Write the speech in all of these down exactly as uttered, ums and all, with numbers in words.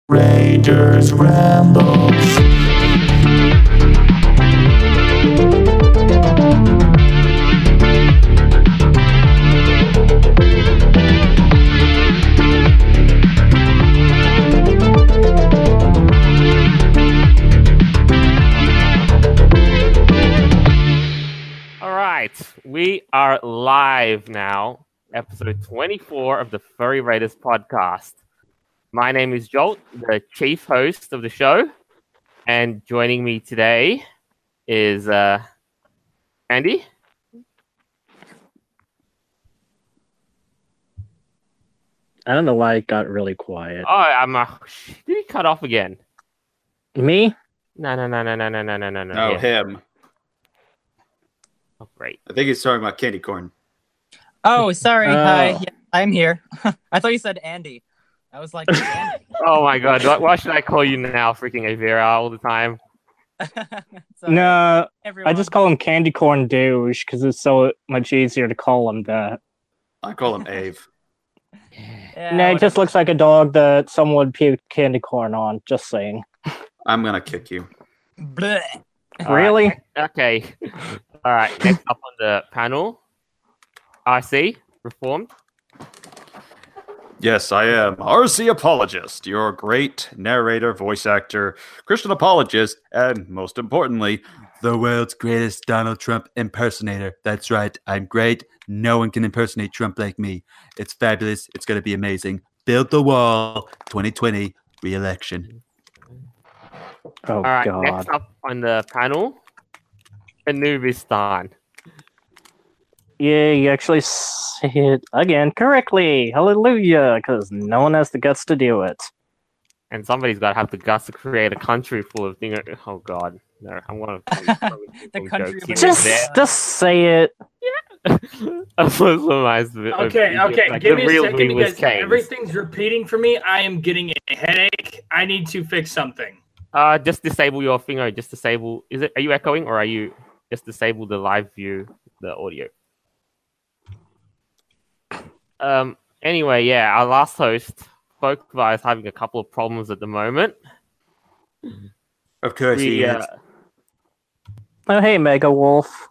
Raiders Rambles. All right, we are live now, episode twenty-four of the Furry Raiders podcast. My name is Jolt, the chief host of the show, and joining me today is uh, Andy. I don't know why it got really quiet. Oh, I'm. Uh, did he cut off again? Me? No, no, no, no, no, no, no, no, no. No, Yeah. him. Oh, great. I think he's talking about candy corn. Oh, sorry. Oh. Hi, yeah, I'm here. I thought you said Andy. I was like, Andy. Oh my God, why, why should I call you now, freaking Avira, all the time? Sorry, No, everyone. I just call him Candy Corn Douche because it's so much easier to call him that. I call him Ave. Yeah, no, it just whatever. looks like a dog that someone puked candy corn on. Just saying. I'm gonna kick you. Blech. All right, Really? ne- Okay. All right. Next up on the panel, R C, Reformed. Yes, I am R C Apologist, your great narrator, voice actor, Christian apologist, and most importantly, the world's greatest Donald Trump impersonator. That's right, I'm great. No one can impersonate Trump like me. It's fabulous. It's going to be amazing. Build the wall. twenty twenty re-election. Oh All right. God. Next up on the panel, Anubistan. Yeah, you actually say it again correctly. Hallelujah, because no one has the guts to do it. And somebody's got to have the guts to create a country full of things. Oh God, no! I'm gonna. The country of Just, just say it. Okay, okay. Like, Give the me real a second Green was because Canes. everything's repeating for me. I am getting a headache. I need to fix something. Uh, just disable your finger. Just disable. Is it? Are you echoing or are you just disable the live view, the audio? Um. Anyway, yeah, our last host, Folkvar, is having a couple of problems at the moment. Of course he We, is. uh, Oh, hey, Mega Wolf.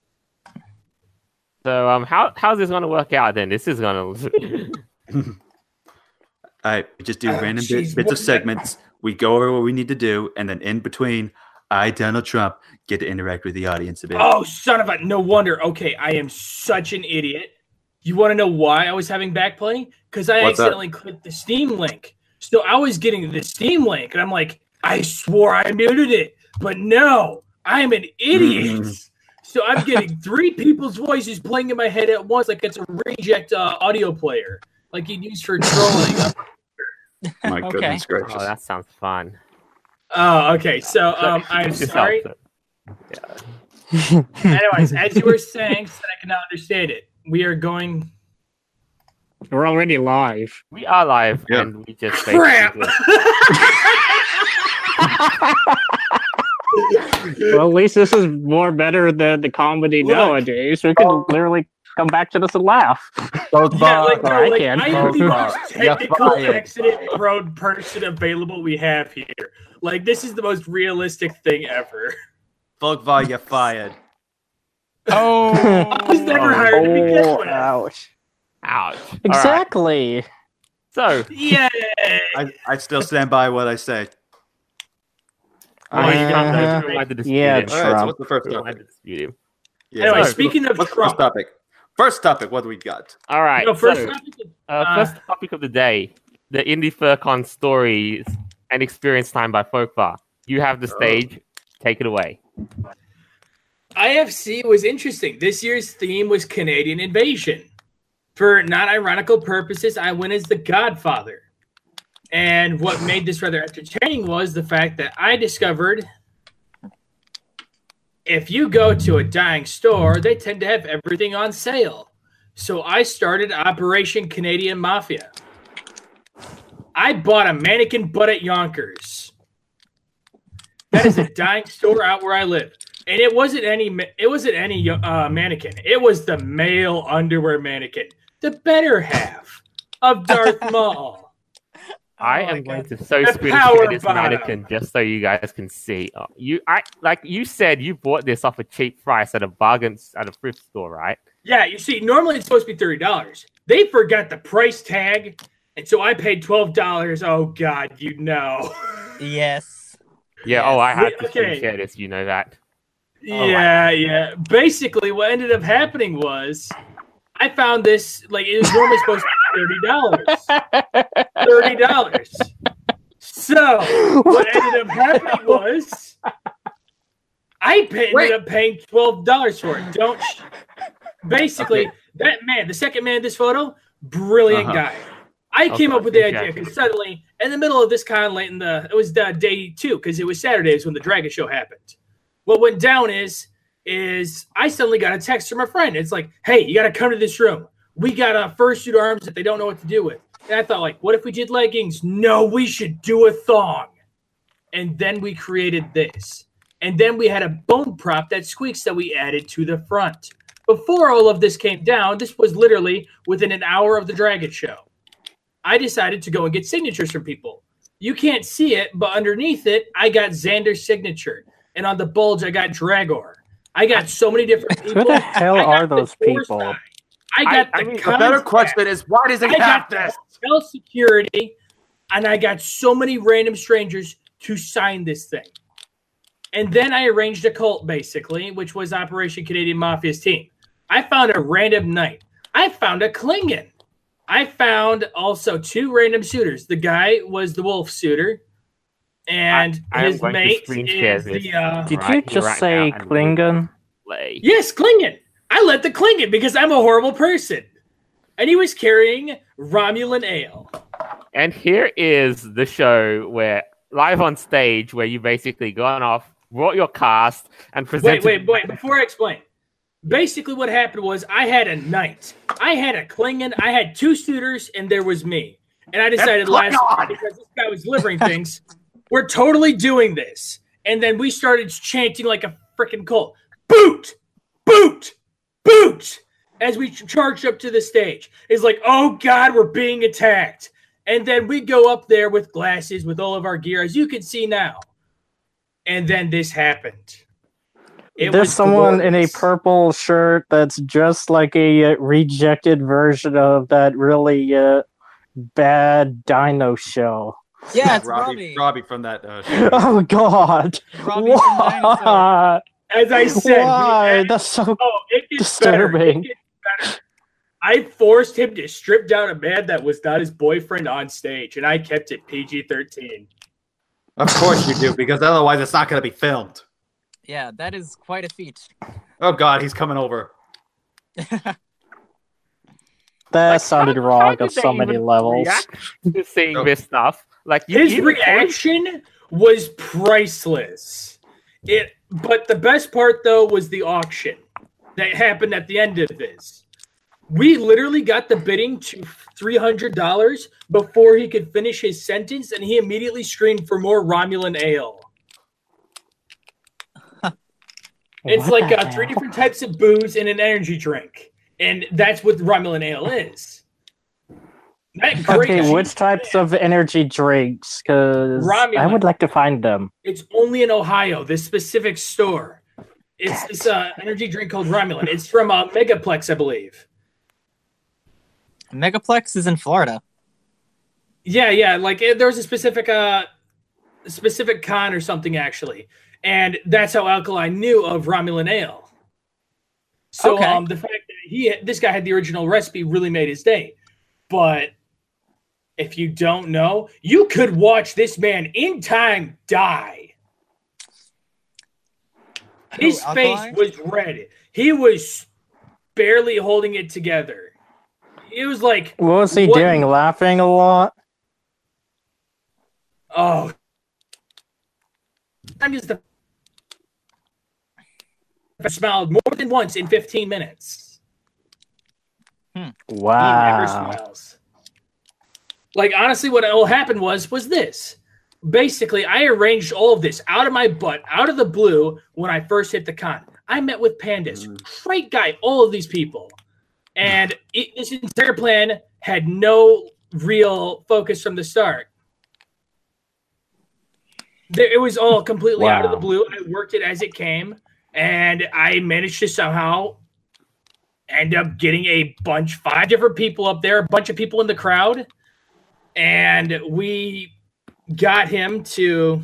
so, um, how how's this going to work out then? This is going to. I just do Oh, random jeez, bit, bits what of the- segments. We go over what we need to do, and then in between, I, Donald Trump, get to interact with the audience a bit. Oh, son of a! No wonder. Okay, I am such an idiot. You want to know why I was having backplay? Because I What's that? accidentally clicked the Steam link. So I was getting the Steam link, and I'm like, I swore I muted it, but no, I am an idiot. Mm. So I'm getting three people's voices playing in my head at once, like it's a reject uh, audio player, like you'd use for trolling. My Okay. goodness gracious. Oh, that sounds fun. Oh, okay. So um, I'm Fix this sorry. up. Anyways, as you were saying, so that I can understand it, we are going. We're already live. We are live, Yeah. and we just Crap! basically- Well, at least this is more better than the comedy Look. nowadays. We can literally come back to this and laugh. Yeah, like, no, I like, can. I am the Both most are. You're technical fired. accident-prone person available we have here. Like, this is the most realistic thing ever. Folkvar, you're fired. Oh, I was never hired to begin Oh, with. ouch. Ouch. All right. Exactly. So, Yay! I, I still stand by what I say. oh, you don't Uh, know. We don't have to dispute yeah, it. All right, so Trump. what's the first We don't have topic? to dispute him. Yeah, Anyway, so- speaking of what's the Trump, first topic? First topic, what do we got? All right. no, first so, topic, uh, uh, first topic of the day: the Indie FurCon stories and experience time by Folkvar. You have the stage. Take it away. I F C was interesting. This year's theme was Canadian invasion. For not ironical purposes, I went as the Godfather. And what made this rather entertaining was the fact that I discovered if you go to a dying store, they tend to have everything on sale. So I started Operation Canadian Mafia. I bought a mannequin butt at Yonkers. That is a dying store out where I live. And it wasn't any ma- it wasn't any uh, mannequin. It was the male underwear mannequin. The better half of Darth Maul. I Oh my am going God. to so The screen power share this bottom. mannequin just so you guys can see. Oh, you, I like you said, you bought this off a cheap price at a bargain at a thrift store, right? Yeah, you see, normally it's supposed to be thirty dollars. They forgot the price tag, and so I paid twelve dollars. Oh God, you know. Yes. Yeah. Yes. Oh, I had to Okay. screen share this. You know that. Yeah, yeah. Basically, what ended up happening was I found this, like, it was normally supposed to be thirty dollars. thirty dollars. So, what ended up happening was I pay, Wait. ended up paying twelve dollars for it. Don't. Sh- Basically, Okay. that man, the second man in this photo, brilliant Uh-huh. guy. I Okay, came up with the okay. idea because suddenly, in the middle of this con, late in the, it was the day two because it was Saturdays when the Dragon Show happened. What went down is, is I suddenly got a text from a friend. It's like, hey, you got to come to this room. We got a fursuit arms that they don't know what to do with. And I thought, like, what if we did leggings? No, we should do a thong. And then we created this. And then we had a bone prop that squeaks that we added to the front. Before all of this came down, this was literally within an hour of the Dragon Show. I decided to go and get signatures from people. You can't see it, but underneath it, I got Xander's signature. And on the bulge, I got Dragor. I got so many different people. Who the hell I got are the those Force people? Eye. I got I- I the mean, the The better contact. question is, why does it I have got this? hotel security, and I got so many random strangers to sign this thing. And then I arranged a cult, basically, which was Operation Canadian Mafia's team. I found a random knight. I found a Klingon. I found also two random suitors. The guy was the wolf suitor, and I- I am his going to mate screen share is this. the... Uh, Did Right you here, just right say now, and- Klingon? Play. yes, Klingon. I let the Klingon because I'm a horrible person. And he was carrying Romulan ale. And here is the show where live on stage where you basically gone off, brought your cast, and presented. Wait, wait, wait. Before I explain. Basically, what happened was I had a knight. I had a Klingon. I had two suitors, and there was me. And I decided That's last Klingon! week, because this guy was delivering things, we're totally doing this. And then we started chanting like a freaking cult. Boot! Boot! Boot! As we ch- charged up to the stage. It's like, oh God, we're being attacked. And then we go up there with glasses, with all of our gear, as you can see now. And then this happened. It There's was someone in a glorious. purple shirt that's just like a uh, rejected version of that really uh, bad Dino show. Yeah, it's Robbie, Robbie. Robbie from that uh, show. Oh God! Robbie from Dinosaur. Why? As I said, we Why? added- That's so. oh, it gets better. disturbing. It gets better. I forced him to strip down a man that was not his boyfriend on stage, and I kept it P G thirteen. Of course you do, because otherwise it's not going to be filmed. Yeah, that is quite a feat. Oh God, he's coming over. That Like, sounded how- wrong how on did they so many even levels. react to seeing Oh. this stuff. Like you, His you reaction was priceless. It, but the best part though was the auction that happened at the end of this. We literally got the bidding to three hundred dollars before he could finish his sentence, and he immediately screamed for more Romulan ale. It's What like the uh, three hell? different types of booze and an energy drink, and that's what Romulan ale is. That great Okay, cheese- which types of energy drinks? Because I Romulan. would like to find them. It's only in Ohio, this specific store. It's this uh, energy drink called Romulan. It's from uh, Megaplex, I believe. Megaplex is in Florida. Yeah, yeah. Like eh, there was a specific, uh, specific con or something actually, and that's how Alkali knew of Romulan ale. So Okay. um, the fact that he, this guy had the original recipe, really made his day. But if you don't know, you could watch this man in time die. His Who, face Alkali? was red. He was barely holding it together. It was like, What was he What- doing? Laughing a lot? oh, I'm just the smiled more than once in fifteen minutes. He never Wow. smiles. Like honestly, what will happen was was this. Basically, I arranged all of this out of my butt, out of the blue, when I first hit the con. I met with Pandas, great guy, all of these people, and it, this entire plan had no real focus from the start. There, it was all completely Wow. out of the blue. I worked it as it came, and I managed to somehow end up getting a bunch, five different people up there, a bunch of people in the crowd, and we got him to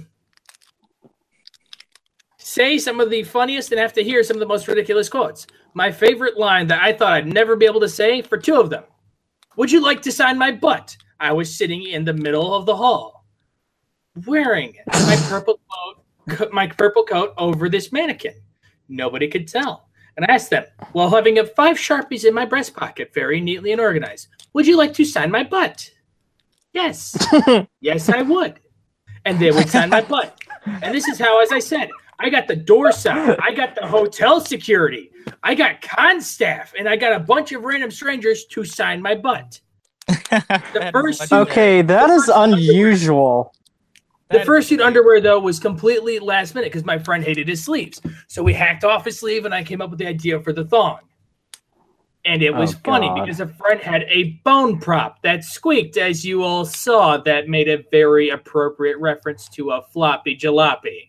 say some of the funniest and have to hear some of the most ridiculous quotes. My favorite line that I thought I'd never be able to say for two of them. Would you like to sign my butt? I was sitting in the middle of the hall, wearing my purple coat, my purple coat over this mannequin. Nobody could tell. And I asked them, while having a five Sharpies in my breast pocket, very neatly and organized, would you like to sign my butt? Yes. Yes, I would. And they would sign my butt. And this is how, as I said, I got the door sign. I got the hotel security. I got con staff. And I got a bunch of random strangers to sign my butt. The first Okay, that is unusual. The fursuit underwear, though, was completely last minute because my friend hated his sleeves. So we hacked off his sleeve, and I came up with the idea for the thong. And it was Oh, funny God. because a friend had a bone prop that squeaked, as you all saw, that made a very appropriate reference to a floppy jalopy.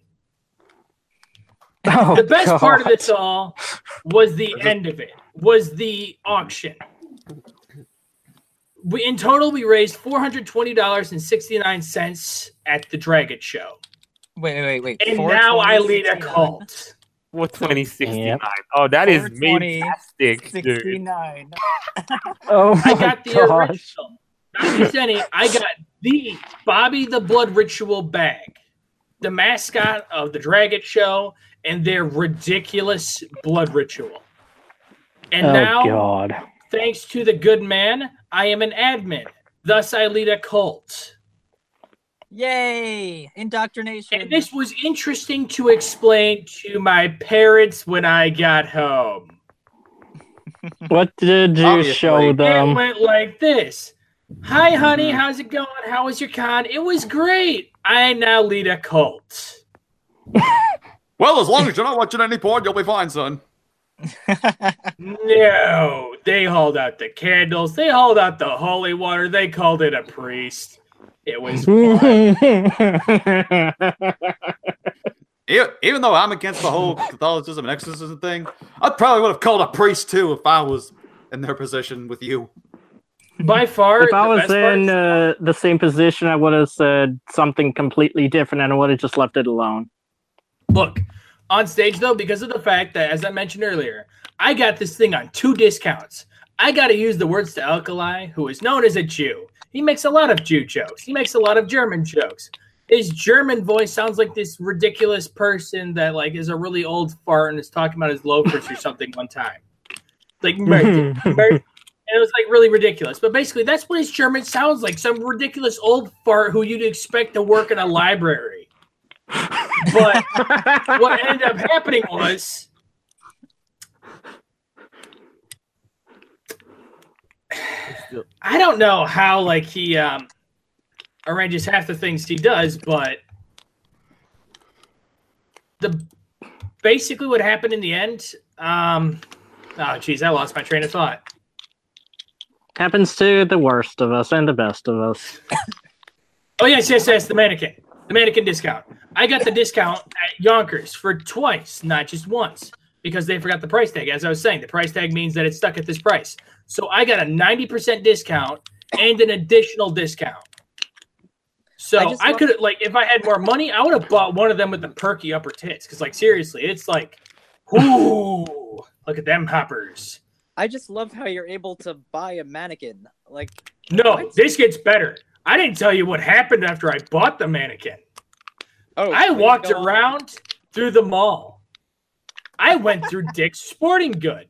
Oh, The best God. part of this all was the end of it, was the auction. We, in total, we raised four hundred twenty dollars and sixty-nine cents at the Dragon Show. Wait, wait, wait. And four now I twenty, lead a sixty-nine. cult. four twenty sixty-nine. Yep. Oh, that is four twenty, fantastic, dude. sixty-nine. Oh my I got the gosh. original. Not just any, I got the Bobby the Blood Ritual bag, the mascot of the Dragon Show, and their ridiculous blood ritual. And Oh now, God. thanks to the good man, I am an admin. Thus, I lead a cult. Yay! Indoctrination. And this was interesting to explain to my parents when I got home. What did you Obviously. show It them? went like this. Hi, honey. How's it going? How was your con? It was great. I now lead a cult. Well, as long as you're not watching any porn, you'll be fine, son. No, they hauled out the candles. They hauled out the holy water. They called it a priest. It was fun. E- Even though I'm against the whole Catholicism and exorcism thing, I probably would have called a priest too if I was in their position with you. By far, If I the was best part in is- uh, the same position, I would have said something completely different and I would have just left it alone. Look, on stage, though, because of the fact that, as I mentioned earlier, I got this thing on two discounts. I got to use the words to Alkali, who is known as a Jew. He makes a lot of Jew jokes. He makes a lot of German jokes. His German voice sounds like this ridiculous person that like is a really old fart and is talking about his loafers or something one time. Like, Merton, Merton. And it was like really ridiculous. But basically, that's what his German sounds like. Some ridiculous old fart who you'd expect to work in a library. But what ended up happening was I don't know how like he um, arranges half the things he does, but the basically what happened in the end. Um, oh, geez, I lost my train of thought. Happens to the worst of us and the best of us. Oh yes, yes, yes, the mannequin, the mannequin discount. I got the discount at Yonkers for twice, not just once, because they forgot the price tag. As I was saying, the price tag means that it's stuck at this price. So I got a ninety percent discount and an additional discount. So I I, just love- could have, like, if I had more money, I would have bought one of them with the perky upper tits. Because, like, seriously, it's like, ooh, look at them hoppers. I just love how you're able to buy a mannequin. Like, No, What? this gets better. I didn't tell you what happened after I bought the mannequin. oh, I please walked go on. around through the mall. I went through Dick's Sporting Good.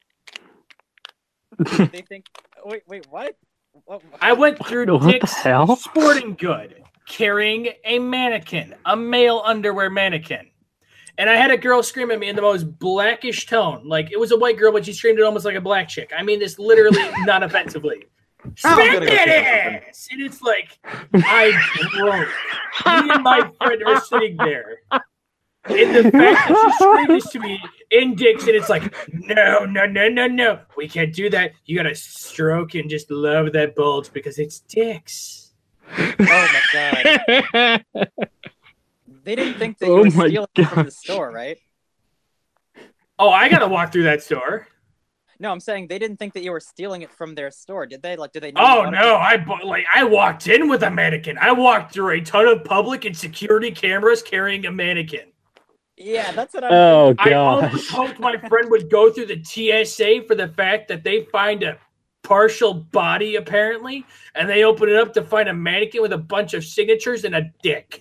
They think. Wait, wait, what? What- I went through What the Dick's hell? Sporting Good carrying a mannequin, a male underwear mannequin. And I had a girl scream at me in the most blackish tone. Like, it was a white girl, but she screamed it almost like a black chick. I mean this literally, not offensively. I'm Smack gonna go that say something. ass! And it's like, I broke. Me and my friend are sitting there. And the fact that she screamed this to me in Dick's, and it's like, no, no, no, no, no. We can't do that. You gotta stroke and just love that bulge because it's Dick's. Oh my god. They didn't think that you Oh were my stealing it from God. the store, right? Oh, I gotta walk through that store. No, I'm saying they didn't think that you were stealing it from their store, did they? Like, did they know? you Oh bought it no, from- I bu- like I walked in with a mannequin. I walked through a ton of public and security cameras carrying a mannequin. Yeah, that's what I'm. Oh I almost gosh. hoped my friend would go through the T S A for the fact that they find a partial body apparently, and they open it up to find a mannequin with a bunch of signatures and a dick.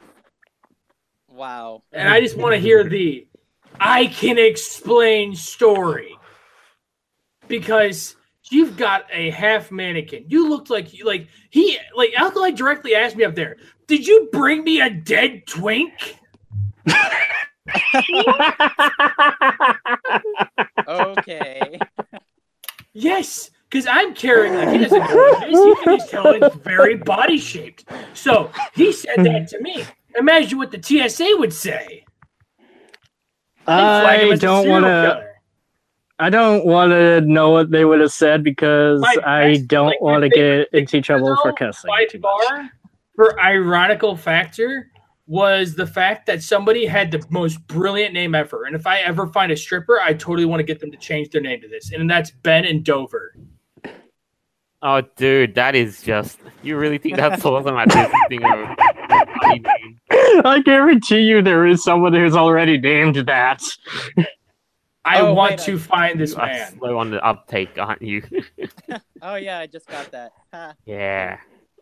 Wow. And I just want to hear the I can explain story. Because you've got a half mannequin. You looked like like he like Alkali directly asked me up there, did you bring me a dead twink? Okay. Yes, because I'm carrying like he doesn't know what it is. He can just tell it's very body shaped. So he said that to me. Imagine what the T S A would say. They'd flag him I as a don't serial want to. killer. I don't want to know what they would have said because My I best- don't like, my want to favorite get into trouble for though, cussing by too much. far, for ironical factor, was the fact that somebody had the most brilliant name ever. And if I ever find a stripper, I totally want to get them to change their name to this. And that's Ben and Dover. Oh, dude, that is just. You really think that's awesome at this thing of a funny name? I guarantee you there is someone who's already named that. I Oh, want wait, to I- find this You are man. slow on the uptake, aren't you? Oh yeah, I just got that. Ha. yeah.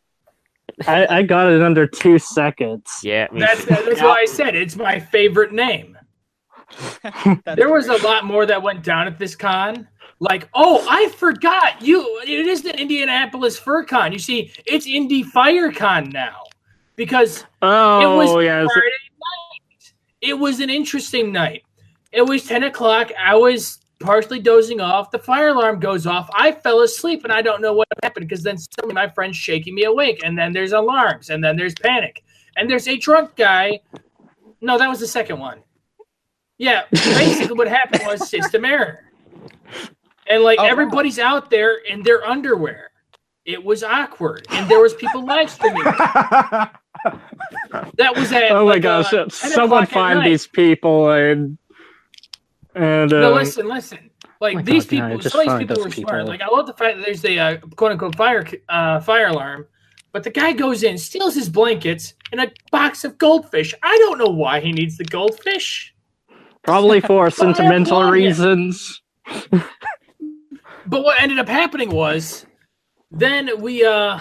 I, I got it under two seconds. Yeah. me That's, too. that's why I said it's my favorite name. That's There was a great. lot more that went down at this con. Like, oh, I forgot you. It is the Indianapolis Fur Con. You see, it's Indy Fire Con now because Oh, it was yes. Friday night. It was an interesting night. It was ten o'clock. I was partially dozing off. The fire alarm goes off. I fell asleep, and I don't know what happened because then suddenly my friend's shaking me awake, and then there's alarms, and then there's panic, and there's a drunk guy. No, that was the second one. Yeah, basically what happened was system error. And like Oh, wow. everybody's out there in their underwear. It was awkward, and there was people live streaming. That was at Oh my like, gosh! uh, ten Someone o'clock at find night. these people and and No, um, listen, listen. Like my these God, yeah, people, just some of these find people those were people. smart. Like I love the fact that there's the uh, quote unquote fire uh, fire alarm, but the guy goes in, steals his blankets and a box of goldfish. I don't know why he needs the goldfish, probably for I sentimental applaud him. reasons. but what ended up happening was, then we uh.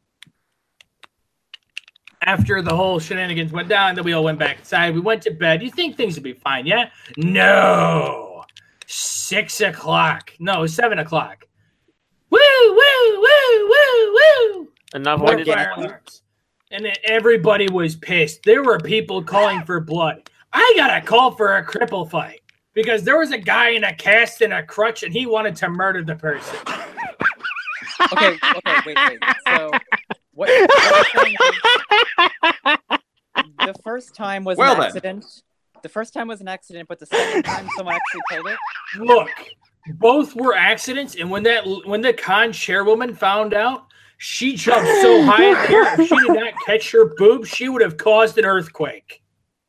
After the whole shenanigans went down, then we all went back inside. We went to bed. You think things would be fine, yeah? No. Six o'clock. No, seven o'clock. Woo, woo, woo, woo, woo. Another More one is fire alarms. And then everybody was pissed. There were people calling for blood. I got a call for a cripple fight because there was a guy in a cast and a crutch, and he wanted to murder the person. Okay, okay, wait, wait. So what, what you're saying is the first time was Well an then. accident. The first time was an accident, but the second time someone actually killed it. Look, both were accidents, and when that when the con chairwoman found out, she jumped so high in the air. If she did not catch her boob, she would have caused an earthquake.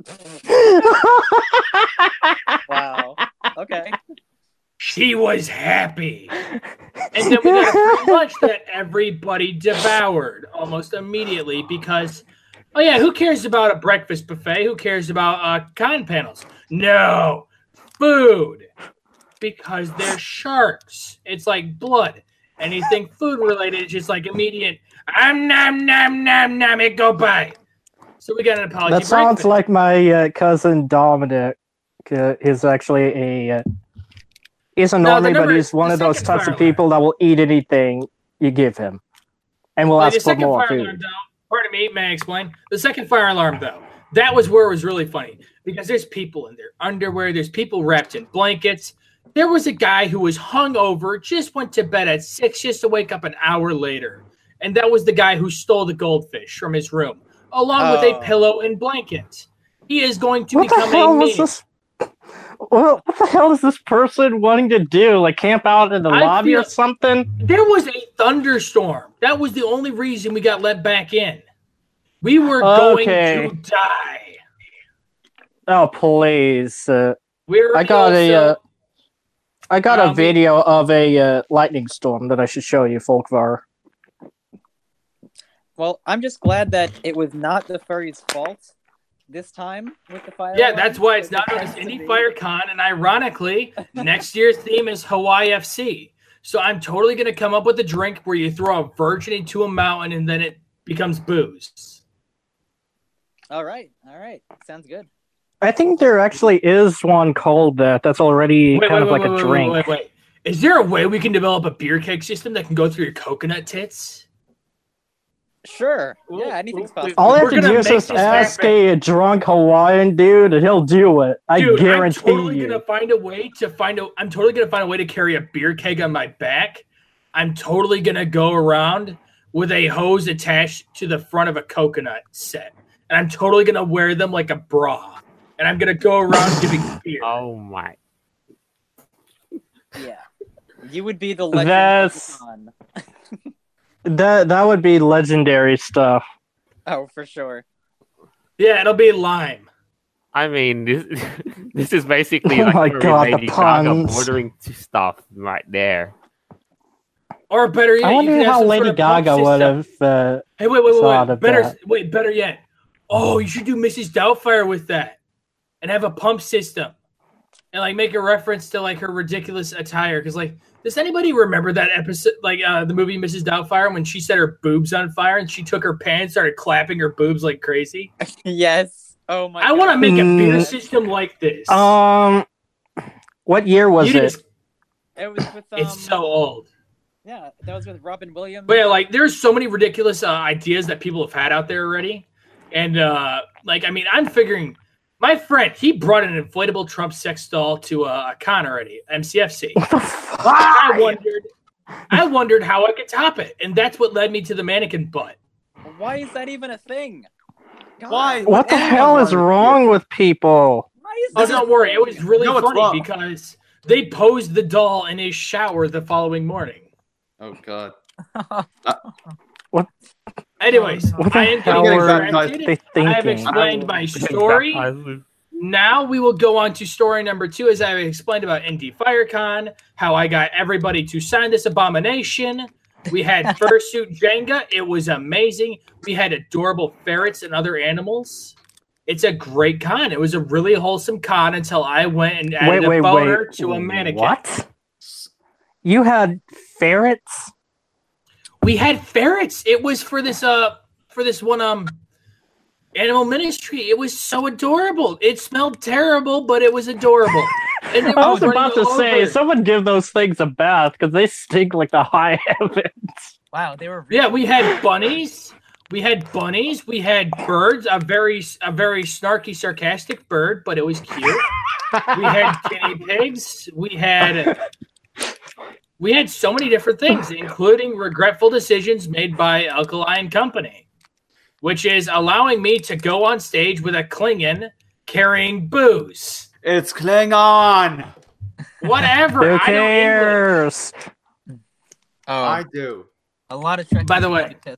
Wow. Okay. She was happy. And then we got a free lunch that everybody devoured almost immediately because, oh yeah, who cares about a breakfast buffet? Who cares about uh, con panels? No, food. Because they're sharks. It's like blood. Anything food related is just like immediate, um, nom, nom, nom, nom, it go by. So we got an apology That sounds breakfast. like my uh, cousin Dominic uh, is actually a. Uh, he's a No, the normie, but number- he's one the of those second types fire of people that will eat anything you give him, and will Like, the ask for second more fire alarm, food. though, pardon me, may I explain? The second fire alarm, though, that was where it was really funny because there's people in their underwear, there's people wrapped in blankets. There was a guy who was hungover, just went to bed at six just to wake up an hour later. And that was the guy who stole the goldfish from his room, along with Oh. a pillow and blanket. He is going to What the become hell a was meme. this? Well, what the hell is this person wanting to do? Like camp out in the I lobby or feel- something? There was a thunderstorm. That was the only reason we got let back in. We were going Okay. to die. Oh, please. Uh, We're I got a, also- uh, I got Um, a video of a uh, lightning storm that I should show you, Folkvar. Well, I'm just glad that it was not the furry's fault this time with the fire. Yeah, alarm, that's why it's because not it known as tends to Indie be- Fire Con, and ironically, next year's theme is Hawaii F C. So I'm totally going to come up with a drink where you throw a virgin into a mountain and then it becomes booze. All right, all right, sounds good. I think there actually is one called that. That's already Wait, kind wait, of wait, like wait, a wait, drink. Wait, wait, wait. Is there a way we can develop a beer keg system that can go through your coconut tits? Sure, Ooh, yeah, anything's ooh, possible. All I We're have to gonna do is make just this ask happen. a drunk Hawaiian dude, and he'll do it. I Dude, guarantee I'm totally you. gonna find a way to find a. I'm totally gonna find a way to carry a beer keg on my back. I'm totally gonna go around with a hose attached to the front of a coconut set, and I'm totally gonna wear them like a bra, and I'm gonna go around giving beer. Oh my! Yeah, you would be the legend That's- of the con. That that would be legendary stuff. Oh, for sure. Yeah, it'll be lime. I mean, this this is basically Oh like my very God, the Lady Gaga puns. bordering to stuff right there. Or better yet, I you wonder can have how some Lady sort of pump Gaga would system. have. Uh, Hey, wait, wait, wait, thought wait. of Better, that. wait, better yet. Oh, you should do Missus Doubtfire with that, and have a pump system, and like make a reference to like her ridiculous attire. Because like, does anybody remember that episode, like uh, the movie Missus Doubtfire, when she set her boobs on fire and she took her pants, started clapping her boobs like crazy? Yes. Oh my. I want to God. make a beer Mm. system like this. um, what year was You it? just- It was with um. it's so old. Yeah, that was with Robin Williams. But yeah, like there's so many ridiculous uh, ideas that people have had out there already, and uh, like I mean, I'm figuring my friend he brought an inflatable Trump sex doll to uh, a con already, M C F C. What the fuck? I wondered, I wondered how I could top it, and that's what led me to the mannequin butt. Why is that even a thing? God. Why? What the Anyone hell is wanted wrong with people? Why is Oh, this don't a worry, it thing? was really No, it's funny wrong. because they posed the doll in his shower the following morning. Oh God. Anyways, What the I am hell getting are distracted. They I have thinking. explained my story. Now we will go on to story number two, as I explained about Indie FireCon, how I got everybody to sign this abomination. We had fursuit Jenga. It was amazing. We had adorable ferrets and other animals. It's a great con. It was a really wholesome con until I went and added Wait, wait, a boner wait. to a mannequin. What? You had ferrets? We had ferrets. It was for this uh for this one um animal ministry. It was so adorable. It smelled terrible, but it was adorable. And they I were was about running to all say, over. someone give those things a bath because they stink like the high heavens. Wow, they were. Yeah, we had bunnies. We had bunnies. We had birds. A very, a very snarky, sarcastic bird, but it was cute. We had guinea pigs. We had, we had so many different things, including regretful decisions made by Alkali and Company, which is allowing me to go on stage with a Klingon carrying booze. It's Klingon. Whatever. Who I don't English. cares? Oh, I do. a lot of Trekkies By the way- like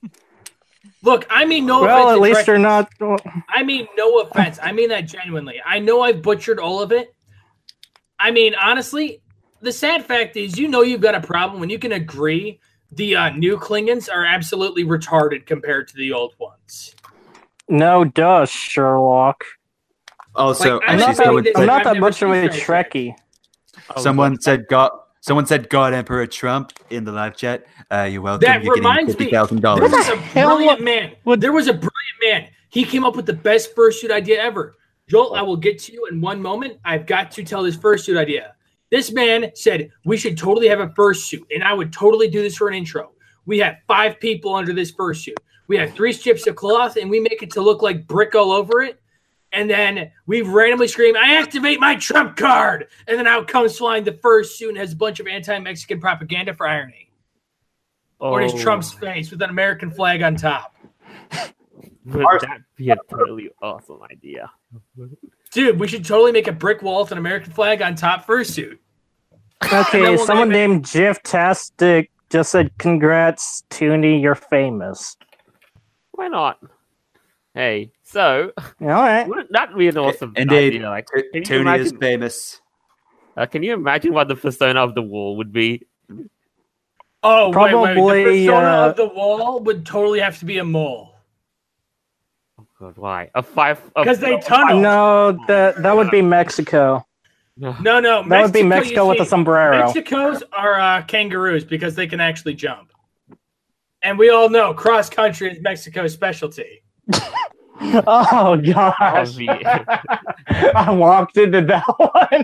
Look, I mean no Well, offense at to least Trekkies. you're not. I mean, no offense. I mean that genuinely. I know I've butchered all of it. I mean, honestly, the sad fact is, you know, you've got a problem when you can agree the uh, new Klingons are absolutely retarded compared to the old ones. No, duh, Sherlock. Also, Like, I'm I'm actually, not saying someone that, this- I'm said, not I've that never much of a seen Star Trek. Trekkie. someone said God. Someone said God Emperor Trump in the live chat. Uh, you're welcome. That You're getting reminds me, fifty thousand there dollars. was a hell brilliant man. would- There was a brilliant man. He came up with the best fursuit idea ever. Joel, I will get to you in one moment. I've got to tell this fursuit idea. This man said we should totally have a fursuit, and I would totally do this for an intro. We have five people under this fursuit. We have three strips of cloth, and we make it to look like brick all over it. And then we randomly scream, I activate my Trump card. And then out comes flying the fursuit and has a bunch of anti-Mexican propaganda for irony. Or is Oh, Trump's face with an American flag on top. Would that be a totally awesome idea? Dude, we should totally make a brick wall with an American flag on top fursuit. Okay, we'll someone name named Jeff Tastic just said, "Congrats, Toonie, you're famous." Why not? Hey, so All right. wouldn't that be an awesome Indeed. idea? Like, T- can you Tony is imagine? famous. Uh, can you imagine what the persona of the wall would be? Oh, wait, wait. Probably, The persona uh, of the wall would totally have to be a mole. Oh God, why a five? Because they tunnel. No, that that would be Mexico. No, no. That would be Mexico you with a see, sombrero. Mexico's are uh, kangaroos because they can actually jump. And we all know cross country is Mexico's specialty. Oh gosh! I walked into that one.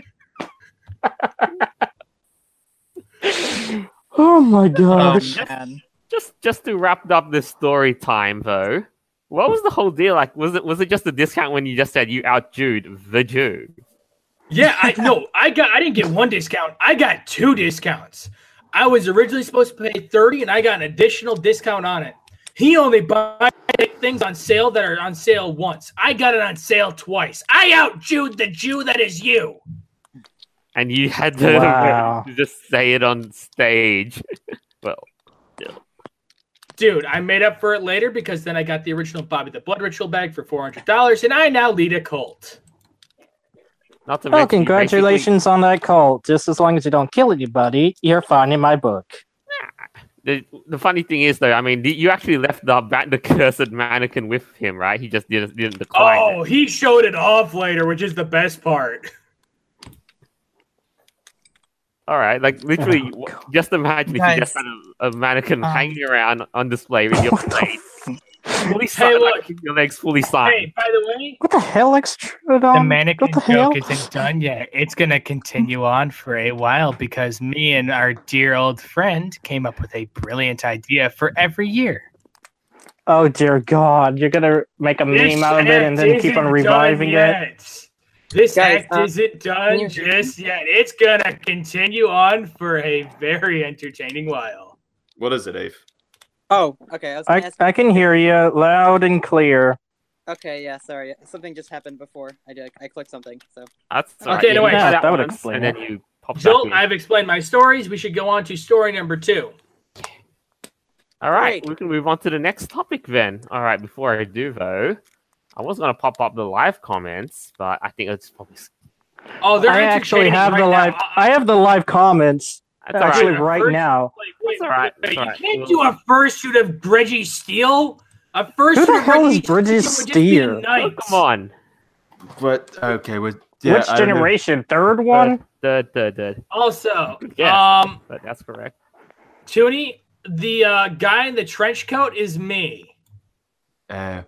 Oh my gosh! Oh, man. Just just to wrap up this story time though, what was the whole deal? Like, was it was it just a discount when you just said you outjewed the Jew? Yeah, I no, I got I didn't get one discount. I got two discounts. I was originally supposed to pay thirty, and I got an additional discount on it. He only buys things on sale that are on sale once. I got it on sale twice. I outjewed the Jew that is you. And you had to, Wow. to just say it on stage. Well, still. Dude, I made up for it later because then I got the original Bobby the Blood Ritual bag for four hundred dollars, and I now lead a cult. Not to Well, mention, you congratulations on that cult. Just as long as you don't kill anybody, you're fine in my book. basically- The, the funny thing is, though, I mean, you actually left the ba- the cursed mannequin with him, right? He just didn't, didn't decline Oh, it. he showed it off later, which is the best part. All right, like literally, Oh, w- God. just imagine if Guys. you just had a, a mannequin Um, hanging around on display with your What the, plate, f- fully Hey, signed, look. like, your legs fully signed. Hey, by the way, what the hell, Extrudon? The mannequin what the hell? joke isn't done yet. It's going to continue on for a while because me and our dear old friend came up with a brilliant idea for every year. Oh dear God! You're gonna make a this meme out of it and act then keep isn't on reviving done it. yet. This Guys, act uh, isn't done you- just yet. It's gonna continue on for a very entertaining while. What is it, Ave? Oh, okay. I was gonna I, ask. I can hear you loud and clear. Okay, yeah. Sorry, something just happened before. I did. I clicked something. So That's all right. Okay, Yeah, no, you wait. did Yeah, that that would once, explain and it. then you pop Jolt, back in. I've explained my stories. We should go on to story number two. All right, Great. we can move on to the next topic then. All right, before I do though, I was gonna pop up the live comments, but I think it's probably Oh, they're I actually entertaining have right the live. now. I have the live comments that's all actually right. right First- now. Like, wait, That's all right, wait, that's all you right. can't do a first shoot of Reggie Steele. A first Who shoot the of hell Reggie is Bridget Steele would just be Steer? a Oh, knight. come on, But okay, with yeah, Which I don't know. generation? Third one? the the the. Also, Yes. um, But that's correct. Toonie, the uh, guy in the trench coat is me. Uh,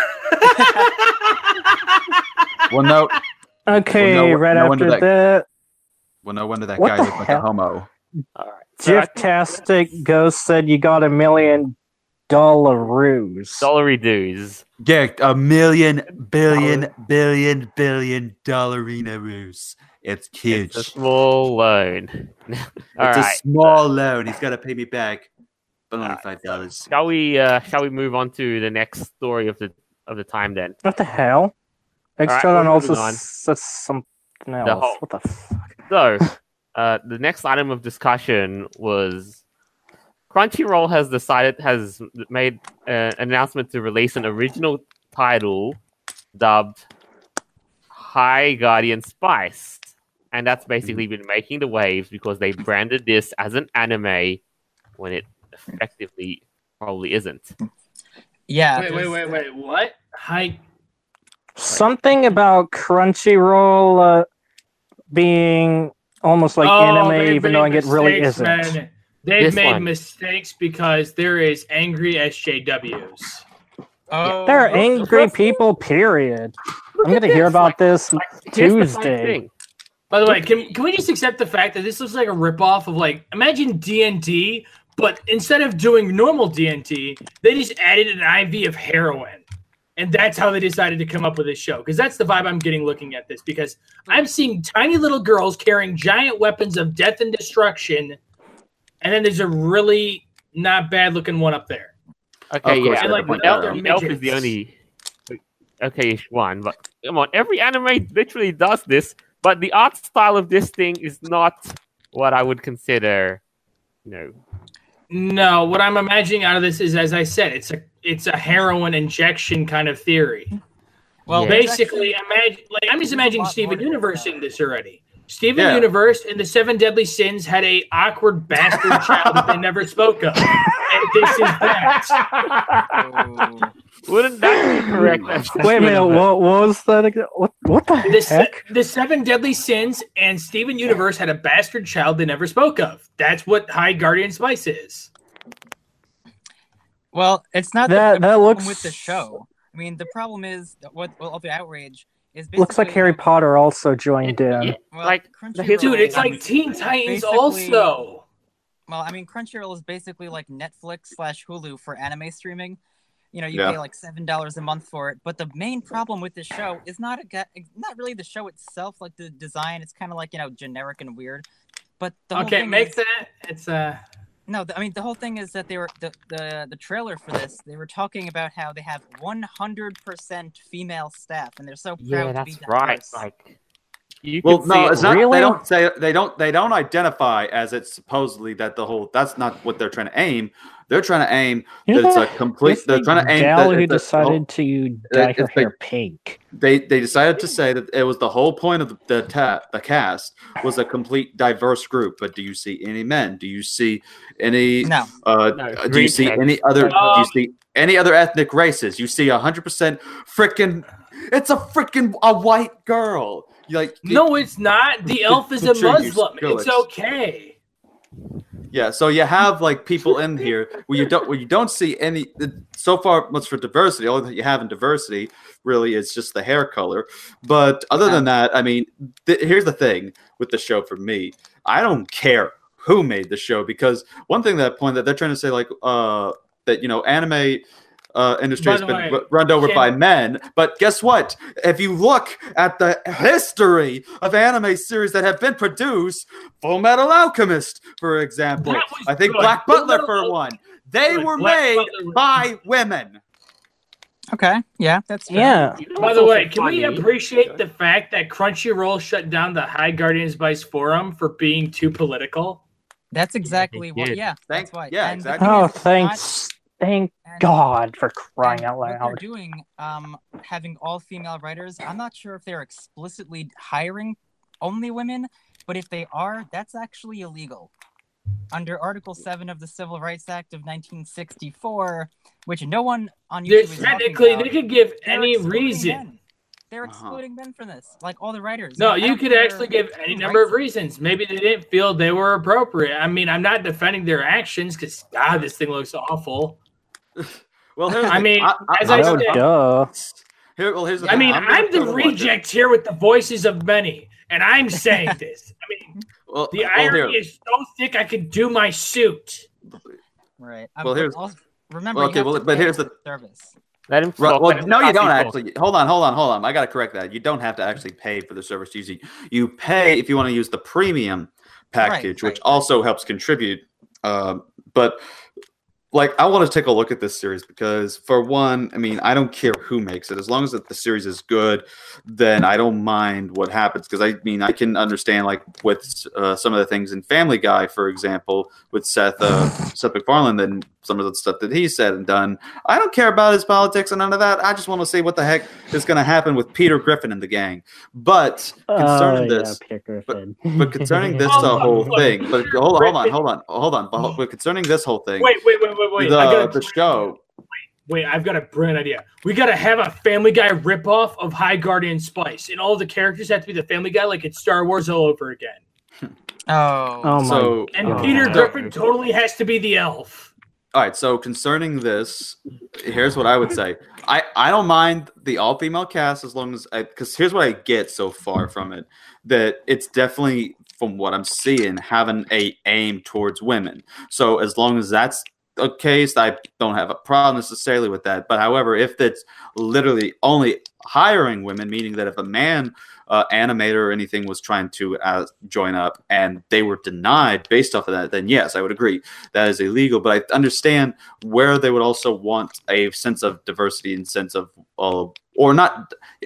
well, no, Okay, Well, no- right no wonder after that- that, well, no wonder that What guy the looked like a hell? homo. All right. So I think Jiftastic Ghost said you got a million dollaroos. dollary dues. Yeah, a million, billion, billion, billion dollarinos. It's huge. It's a small loan. All It's right. a small loan. He's got to pay me back, but only Alright. five dollars. Shall we? Uh, shall we move on to the next story of the of the time then? What the hell? right, Extradon we're also moving on. says something else. whole- What the fuck? So, uh, the next item of discussion was Crunchyroll has decided has made uh, an announcement to release an original title dubbed High Guardian Spice, and that's basically been making the waves because they branded this as an anime when it effectively probably isn't. yeah. Wait, wait, wait, wait. What? Hi. Something about Crunchyroll uh, being almost like Oh, anime, they've even made though it really mistakes, isn't. man. They've This made one. mistakes because there is angry S J Ws. Oh, There are look, angry look, people, period. Look I'm at going to hear this, about like- this Like, here's the funny Tuesday. thing. By the way, can can we just accept the fact that this looks like a ripoff of like imagine D and D, but instead of doing normal D and D, they just added an I V of heroin. And that's how they decided to come up with this show. Because that's the vibe I'm getting looking at this. Because I'm seeing tiny little girls carrying giant weapons of death and destruction. And then there's a really not bad looking one up there. Okay, Of course, yeah, and, like, but without Elf, their Elf is the midgets. only okay-ish one. But come on, every anime literally does this. But the art style of this thing is not what I would consider, you know. No, what I'm imagining out of this is, as I said, it's a it's a heroin injection kind of theory. Well, Yeah. Basically, imagine like I'm just there's a imagining lot Steven more to Universe that. in this already. Steven Yeah. Universe and the Seven Deadly Sins had a awkward bastard child that they never spoke of. And this is that. Oh. Wouldn't that be correct? Wait a minute, what, what was that again? What, what the The, se- heck? the Seven Deadly Sins and Steven Universe had a bastard child they never spoke of. That's what High Guardian Spice is. Well, it's not That- the, the that problem looks- with the show. I mean, the problem is that what well, all the outrage is basically Looks like Harry Potter also joined in. Yeah, Well, like, Crunchyroll Dude, it's is like Teen Titans basically- also. Well, I mean, Crunchyroll is basically like Netflix slash Hulu for anime streaming. You know, you Yeah. pay like seven dollars a month for it. But the main problem with this show is not a ga- not really the show itself, like the design. It's kind of like you know generic and weird. But the whole Okay, thing make is, that. It's uh no. The, I mean, the whole thing is that they were the, the the trailer for this. They were talking about how they have one hundred percent female staff, and they're so proud Yeah, to that's be diverse. right. Like, you Well, can no, see it's it. not. Really? They don't say they don't. They don't identify as it's supposedly that the whole. That's not what they're trying to aim. They're trying to aim You that it's know a complete. It's They're the trying to aim. gal that who it's a- decided to dye her it's the- hair pink. They they decided to say that it was the whole point of the the, ta- the cast was a complete diverse group. But do you see any men? Do you see any? No, Uh, No, do you green see text. any other? do Um, you see any other ethnic races? You see a hundred percent freaking. It's a freaking a white girl. You like no, it's not. The elf is a Picture you Muslim. skillets. It's okay. Yeah, so you have like people in here where you don't where you don't see any so far much for diversity. All that you have in diversity really is just the hair color. But other than that, I mean, th- here's the thing with the show for me. I don't care who made the show because one thing that point that they're trying to say like uh that you know anime uh, industry By has the been way, r- run over can- by men. But guess what? If you look at the history of anime series that have been produced, Full Metal Alchemist, for example, That was I think good. Black Full Butler Metal for Al- one, they Good. were Black made Butler was- by women. okay, yeah, that's fair. Yeah. You know By what's the also way, can we funny? appreciate the fact that Crunchyroll shut down the High Guardian Spice forum for being too political? That's exactly what. did. Yeah, Thank- that's why. yeah, And the exactly. thing Oh, is, it's thanks. Thank not- and- God for crying and out what they're loud. doing, um, having all female writers. I'm not sure if they're explicitly hiring only women, but if they are, that's actually illegal. Under Article seven of the Civil Rights Act of nineteen sixty-four, which no one on They're- YouTube is talking technically, about, they could give they're any excluding reason. men. They're Uh-huh. excluding men from this, like all the writers. No, I you don't could care actually give any who number of writes it. reasons. Maybe they didn't feel they were appropriate. I mean, I'm not defending their actions because God, this thing looks awful. Well, here's the I thing. mean, I, I, as I Oh, said- duh. here, well, here's the I thing. mean, gonna I'm the tell you what, reject here with the voices of many, and I'm saying this. I mean, Well, the well, irony here. is so thick I could do my suit. Right. Well, here's- also, remember. well, you okay, have well, to but pay here's for the- service. Let him Right, talk. well, Let him no, you talk, don't people. actually. Hold on, hold on, hold on. I got to correct that. You don't have to actually pay for the service. You you pay if you want to use the premium package, Right, which right. also helps contribute. Um, but like, I want to take a look at this series because, for one, I mean, I don't care who makes it as long as that the series is good. Then I don't mind what happens because I mean, I can understand like with uh, some of the things in Family Guy, for example, with Seth uh, Seth MacFarlane, and some of the stuff that he said and done. I don't care about his politics and none of that. I just want to see what the heck is going to happen with Peter Griffin and the gang. But concerning Oh, this, yeah, Peter Griffin. but concerning this Oh, uh, whole look, thing, but Peter hold, hold on, Griffin- hold on, hold on. But, but concerning this whole thing, Wait, wait, wait, wait, wait. the, I gotta, the show. wait, I've got a brilliant idea. We gotta have a Family Guy ripoff of High Guardian Spice, and all the characters have to be the Family Guy, like it's Star Wars all over again. Oh. Oh my So, And God. Peter Oh. Griffin totally has to be the elf. all right. So concerning this, here's what I would say. I, I don't mind the all female cast as long as because here's what I get so far from it that it's definitely from what I'm seeing having a aim towards women. So as long as that's the case, I don't have a problem necessarily with that. But however, if it's literally only hiring women, meaning that if a man uh, animator or anything was trying to uh, join up and they were denied based off of that, then yes, I would agree that is illegal. But I understand where they would also want a sense of diversity and sense of, uh, or not.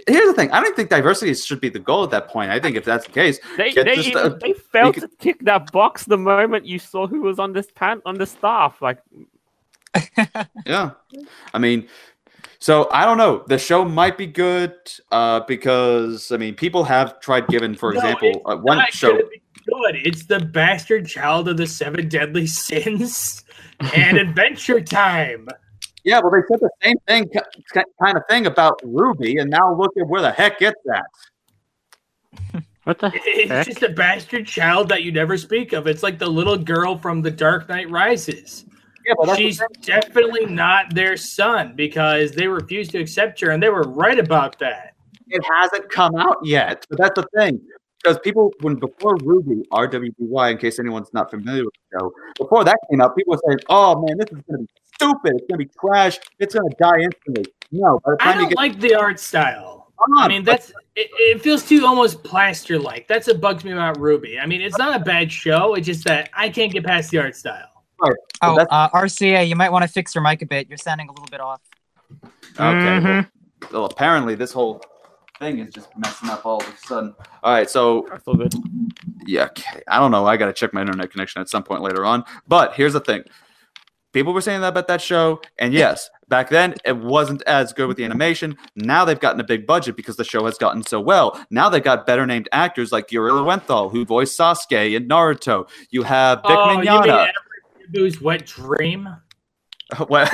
here's the thing. I don't think diversity should be the goal at that point. I think if that's the case, They get they, this even, stuff- they failed could- to tick that box the moment you saw who was on this pan on the staff. Like, yeah. I mean, so I don't know. The show might be good uh, because I mean, people have tried giving, for No, example, it's uh, one not show. gonna be good. It's the bastard child of the seven deadly sins and Adventure Time. Yeah, well, they said the same thing, ki- kind of thing about Ruby, and now look at where the heck it's at. What the It's heck? just a bastard child that you never speak of. It's like the little girl from The Dark Knight Rises. Yeah, but that's the She's thing. definitely not their son because they refused to accept her, and they were right about that. It hasn't come out yet. But that's the thing. Because people, when before Ruby, R W B Y, in case anyone's not familiar with the show, before that came out, people were saying, oh man, this is going to be stupid. It's going to be trash. It's going to die instantly. No, by the I time you don't get like the art style. Come on, I mean, that's it, it feels too almost plaster-like. That's what bugs me about Ruby. I mean, it's not a bad show. It's just that I can't get past the art style. right, so Oh, that's- uh, R C A, you might want to fix your mic a bit. You're sounding a little bit off. okay. Well, Mhm. well, apparently this whole thing is just messing up all of a sudden. All right, so that's all good. yeah, okay. I don't know. I got to check my internet connection at some point later on. But here's the thing. People were saying that about that show. And yes, back then it wasn't as good with the animation. Now they've gotten a big budget because the show has gotten so well. Now they've got better named actors like Yuri Lowenthal, who voiced Sasuke in Naruto. You have Vic Oh, you mean Mignogna. Edward's Wet Dream? Well-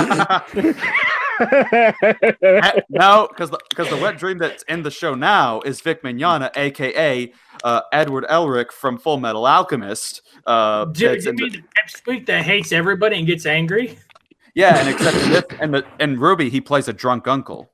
no, because the, 'cause the wet dream that's in the show now is Vic Mignogna, a k a. Uh, Edward Elric from Full Metal Alchemist. Uh, Dude, that's you in the- mean the pipsqueak that hates everybody and gets angry? yeah, and except in this, and the in Ruby, he plays a drunk uncle.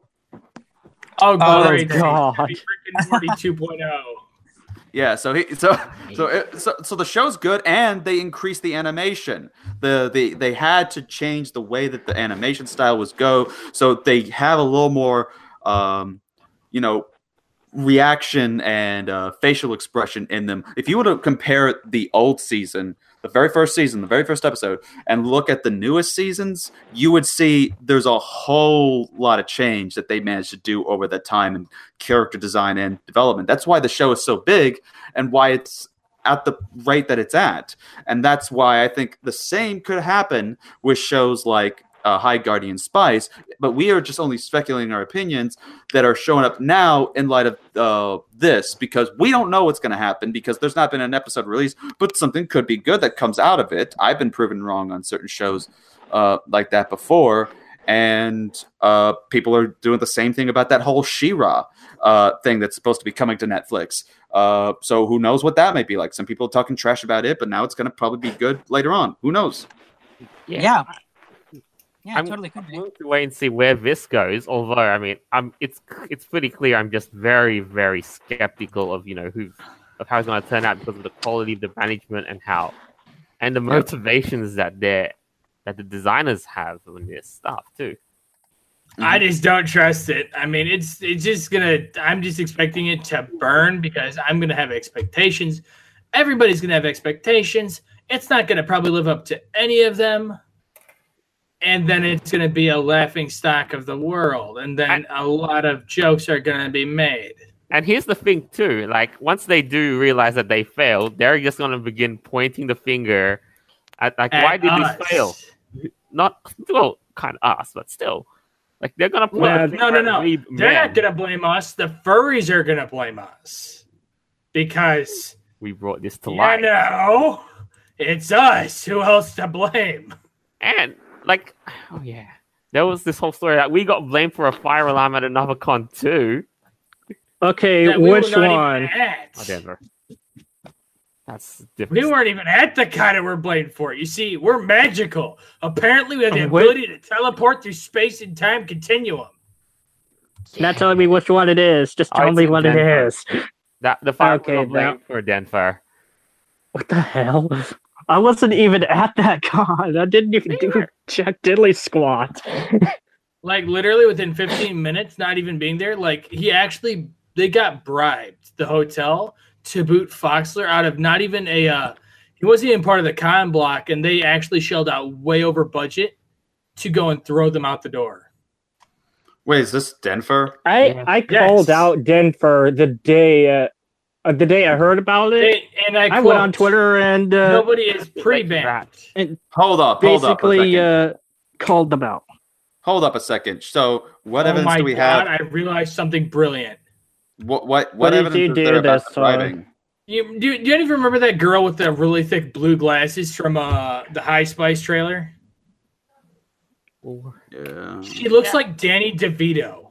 Oh, Oh, great. God. Rick and Morty two point oh. Yeah, so he so so it, so so the show's good, and they increased the animation. The the they had to change the way that the animation style was go, so they have a little more, um, you know, reaction and uh, facial expression in them. If you were to compare the old season, the very first season, the very first episode, and look at the newest seasons, you would see there's a whole lot of change that they managed to do over that time in character design and development. That's why the show is so big and why it's at the rate that it's at. And that's why I think the same could happen with shows like uh, High Guardian Spice, but we are just only speculating our opinions that are showing up now in light of uh, this, because we don't know what's going to happen because there's not been an episode released, but something could be good that comes out of it. I've been proven wrong on certain shows uh, like that before, and uh, people are doing the same thing about that whole She-Ra uh, thing that's supposed to be coming to Netflix. Uh, so who knows what that might be like? Some people are talking trash about it, but now it's going to probably be good later on. Who knows? Yeah. Yeah, I'm, totally could I'm be. willing to wait and see where this goes. Although, I mean, I'm it's it's pretty clear. I'm just very very skeptical of you know who of how it's going to turn out because of the quality of the management and how and the motivations that they that the designers have on this stuff too. I just don't trust it. I mean, it's it's just gonna. I'm just expecting it to burn because I'm gonna have expectations. Everybody's gonna have expectations. It's not gonna probably live up to any of them, and then it's gonna be a laughing stock of the world, and then a lot of jokes are gonna be made. And here's the thing too: like once they do realize that they failed, they're just going to begin pointing the finger at like, At why did us. this fail? Not well, kind of us, but still, like they're going to point. Well, the no, finger no, at no. we They're men. not gonna blame us. The furries are gonna blame us because We brought this to you life. know it's us. Who else to blame? And like, oh yeah, there was this whole story that we got blamed for a fire alarm at another con too. Okay, That we were which not even one? at. Oh, Denver. That's different. We weren't even at the kind that we're blamed for. You see, we're magical. Apparently, we have the Oh, what? ability to teleport through space and time continuum. Not telling me which one it is. Just Oh, tell it's me in what it Denver. is. That the fire Okay, okay, blamed for Denver. What the hell? I wasn't even at that con. I didn't even do Jack Diddley squat. Like literally within fifteen minutes, not even being there. Like he actually, they got bribed the hotel to boot Foxler out of not even a. Uh, he wasn't even part of the con block, and they actually shelled out way over budget to go and throw them out the door. Wait, is this Denver? I Yeah. I called Yes. out Denver the day uh, uh, the day I heard about it. They- and I, I quote, went on Twitter and uh, Nobody is pre-banned. and Hold up, hold up a basically second. uh, called them out. Hold up a second. So, what oh evidence my do we god! have? I realized something brilliant. What what what, What did evidence you is do there about this the time? driving? You do, do you even remember that girl with the really thick blue glasses from uh, the High Spice trailer? Yeah. She looks like Danny DeVito.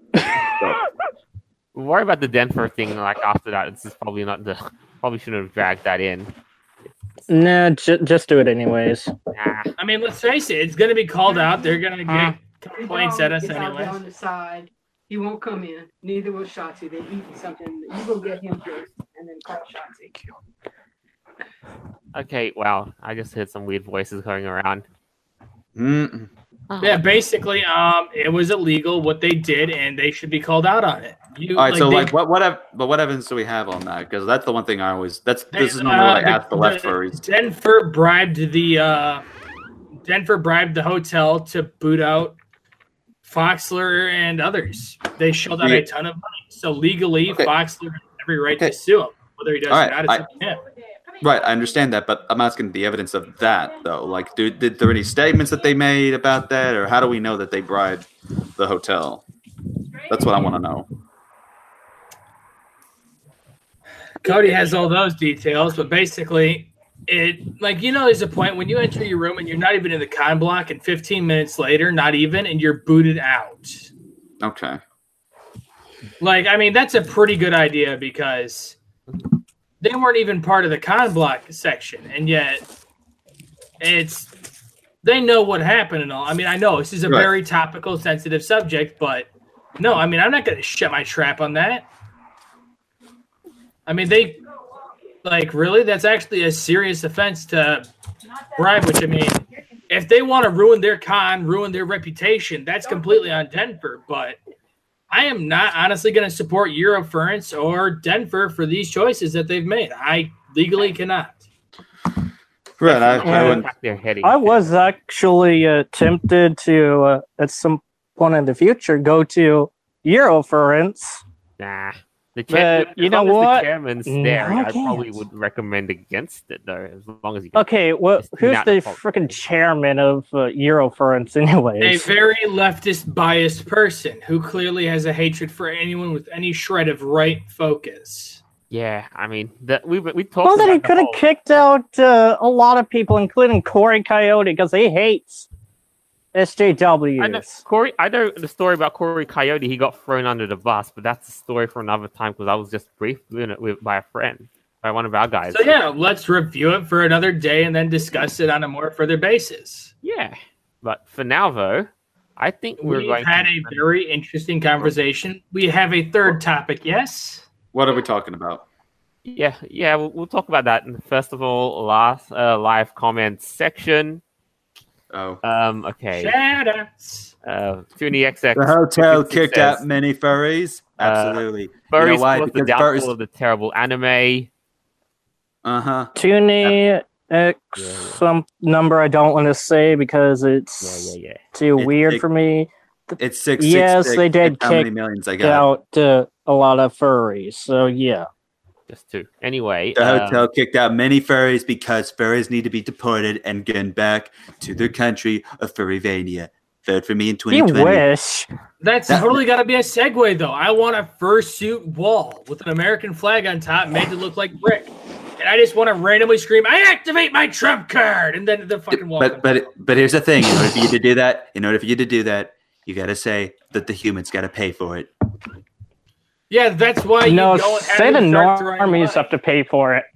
We'll worry about the Denver thing. Like after that, this is probably not the. Probably shouldn't have dragged that in. Nah, j- just do it anyways. Nah. I mean, let's face it, it's going to be called out. They're going to Huh. get complaints at us It's out there anyways. on the side. He won't come in. Neither will Shotzi. They're eating something. You go get him first, and then call Shotzi. Okay. Wow. I just heard some weird voices going around. Mm-mm. Yeah, basically, um, it was illegal what they did, and they should be called out on it. You, All right, so they- like, what what ev- but what evidence do we have on that? Because that's the one thing I always that's they- this is normally uh, what I ask the left the- furries. Denver bribed the uh, Denver bribed the hotel to boot out Foxler and others. They shelled out Yeah. a ton of money. So legally, Okay. Foxler has every right Okay. to sue him. Whether he does All or right, not, it's I- up to him. Right, I understand that, but I'm asking the evidence of that though. Like, do, did there any statements that they made about that, or how do we know that they bribed the hotel? That's what I want to know. Cody has all those details, but basically, it like you know, there's a point when you enter your room and you're not even in the con block, and fifteen minutes later, not even, and you're booted out. Okay. Like, I mean, that's a pretty good idea because they weren't even part of the con block section, and yet it's they know what happened and all. I mean, I know this is a Right. very topical, sensitive subject, but no, I mean, I'm not going to shut my trap on that. I mean, they like really. That's actually a serious offense to bribe. Which I mean, if they want to ruin their con, ruin their reputation, that's completely on Denver. But I am not honestly going to support Eurofurence or Denver for these choices that they've made. I legally cannot. Right, I, I Yeah. wouldn't. Back their heading. I was actually uh, tempted to, uh, at some point in the future, go to Eurofurence. Nah. The chair, But you as know long as what? The chairman's No, there. I I probably can't. would recommend against it though, as long as you. Can. Okay, well, It's who's not the fault. freaking chairman of uh, Eurofurence, A anyways? very leftist biased person who clearly has a hatred for anyone with any shred of right focus. Yeah, I mean, the, we we talked. Well, then he about the could have whole- kicked out uh, a lot of people, including Corey Coyote, because he hates S J Ws. I know Corey. I know the story about Corey Coyote. He got thrown under the bus, but that's a story for another time because I was just briefed in it with by a friend, by one of our guys. So yeah, let's review it for another day and then discuss it on a more further basis. Yeah, but for now though, I think we're We've going. had to, a very interesting conversation. We have a third topic, yes? What are we talking about? Yeah, yeah, we'll, we'll talk about that. First of all, last uh, live comments section. Oh, Um, okay. Shout-outs. Uh, Toonie X X. the hotel fifty-six kicked says, out many furries. Uh, Absolutely. you Furries know why? caused the Because downfall furries. of the terrible anime. Uh huh. Toonie X, Yeah, yeah. some number I don't want to say because Yeah, it's yeah, yeah. too It- weird it- for me. It's six. Yes, six, six. they did It's How many kick millions I got? Out uh, a lot of furries, so yeah. Just two. Anyway, The um, hotel kicked out many furries because furries need to be deported and given back to their country of Furryvania. Vote for me in twenty You twenty. wish. That's That- totally got to be a segue, though. I want a fursuit wall with an American flag on top made to look like brick. And I just want to randomly scream, I activate my Trump card! And then the fucking wall. But comes but up. but here's the thing: in order for you to do that, in order for you to do that, you got to say that the humans got to pay for it. Yeah, that's why you No, go and have say the them start throwing normies money. have to pay for it.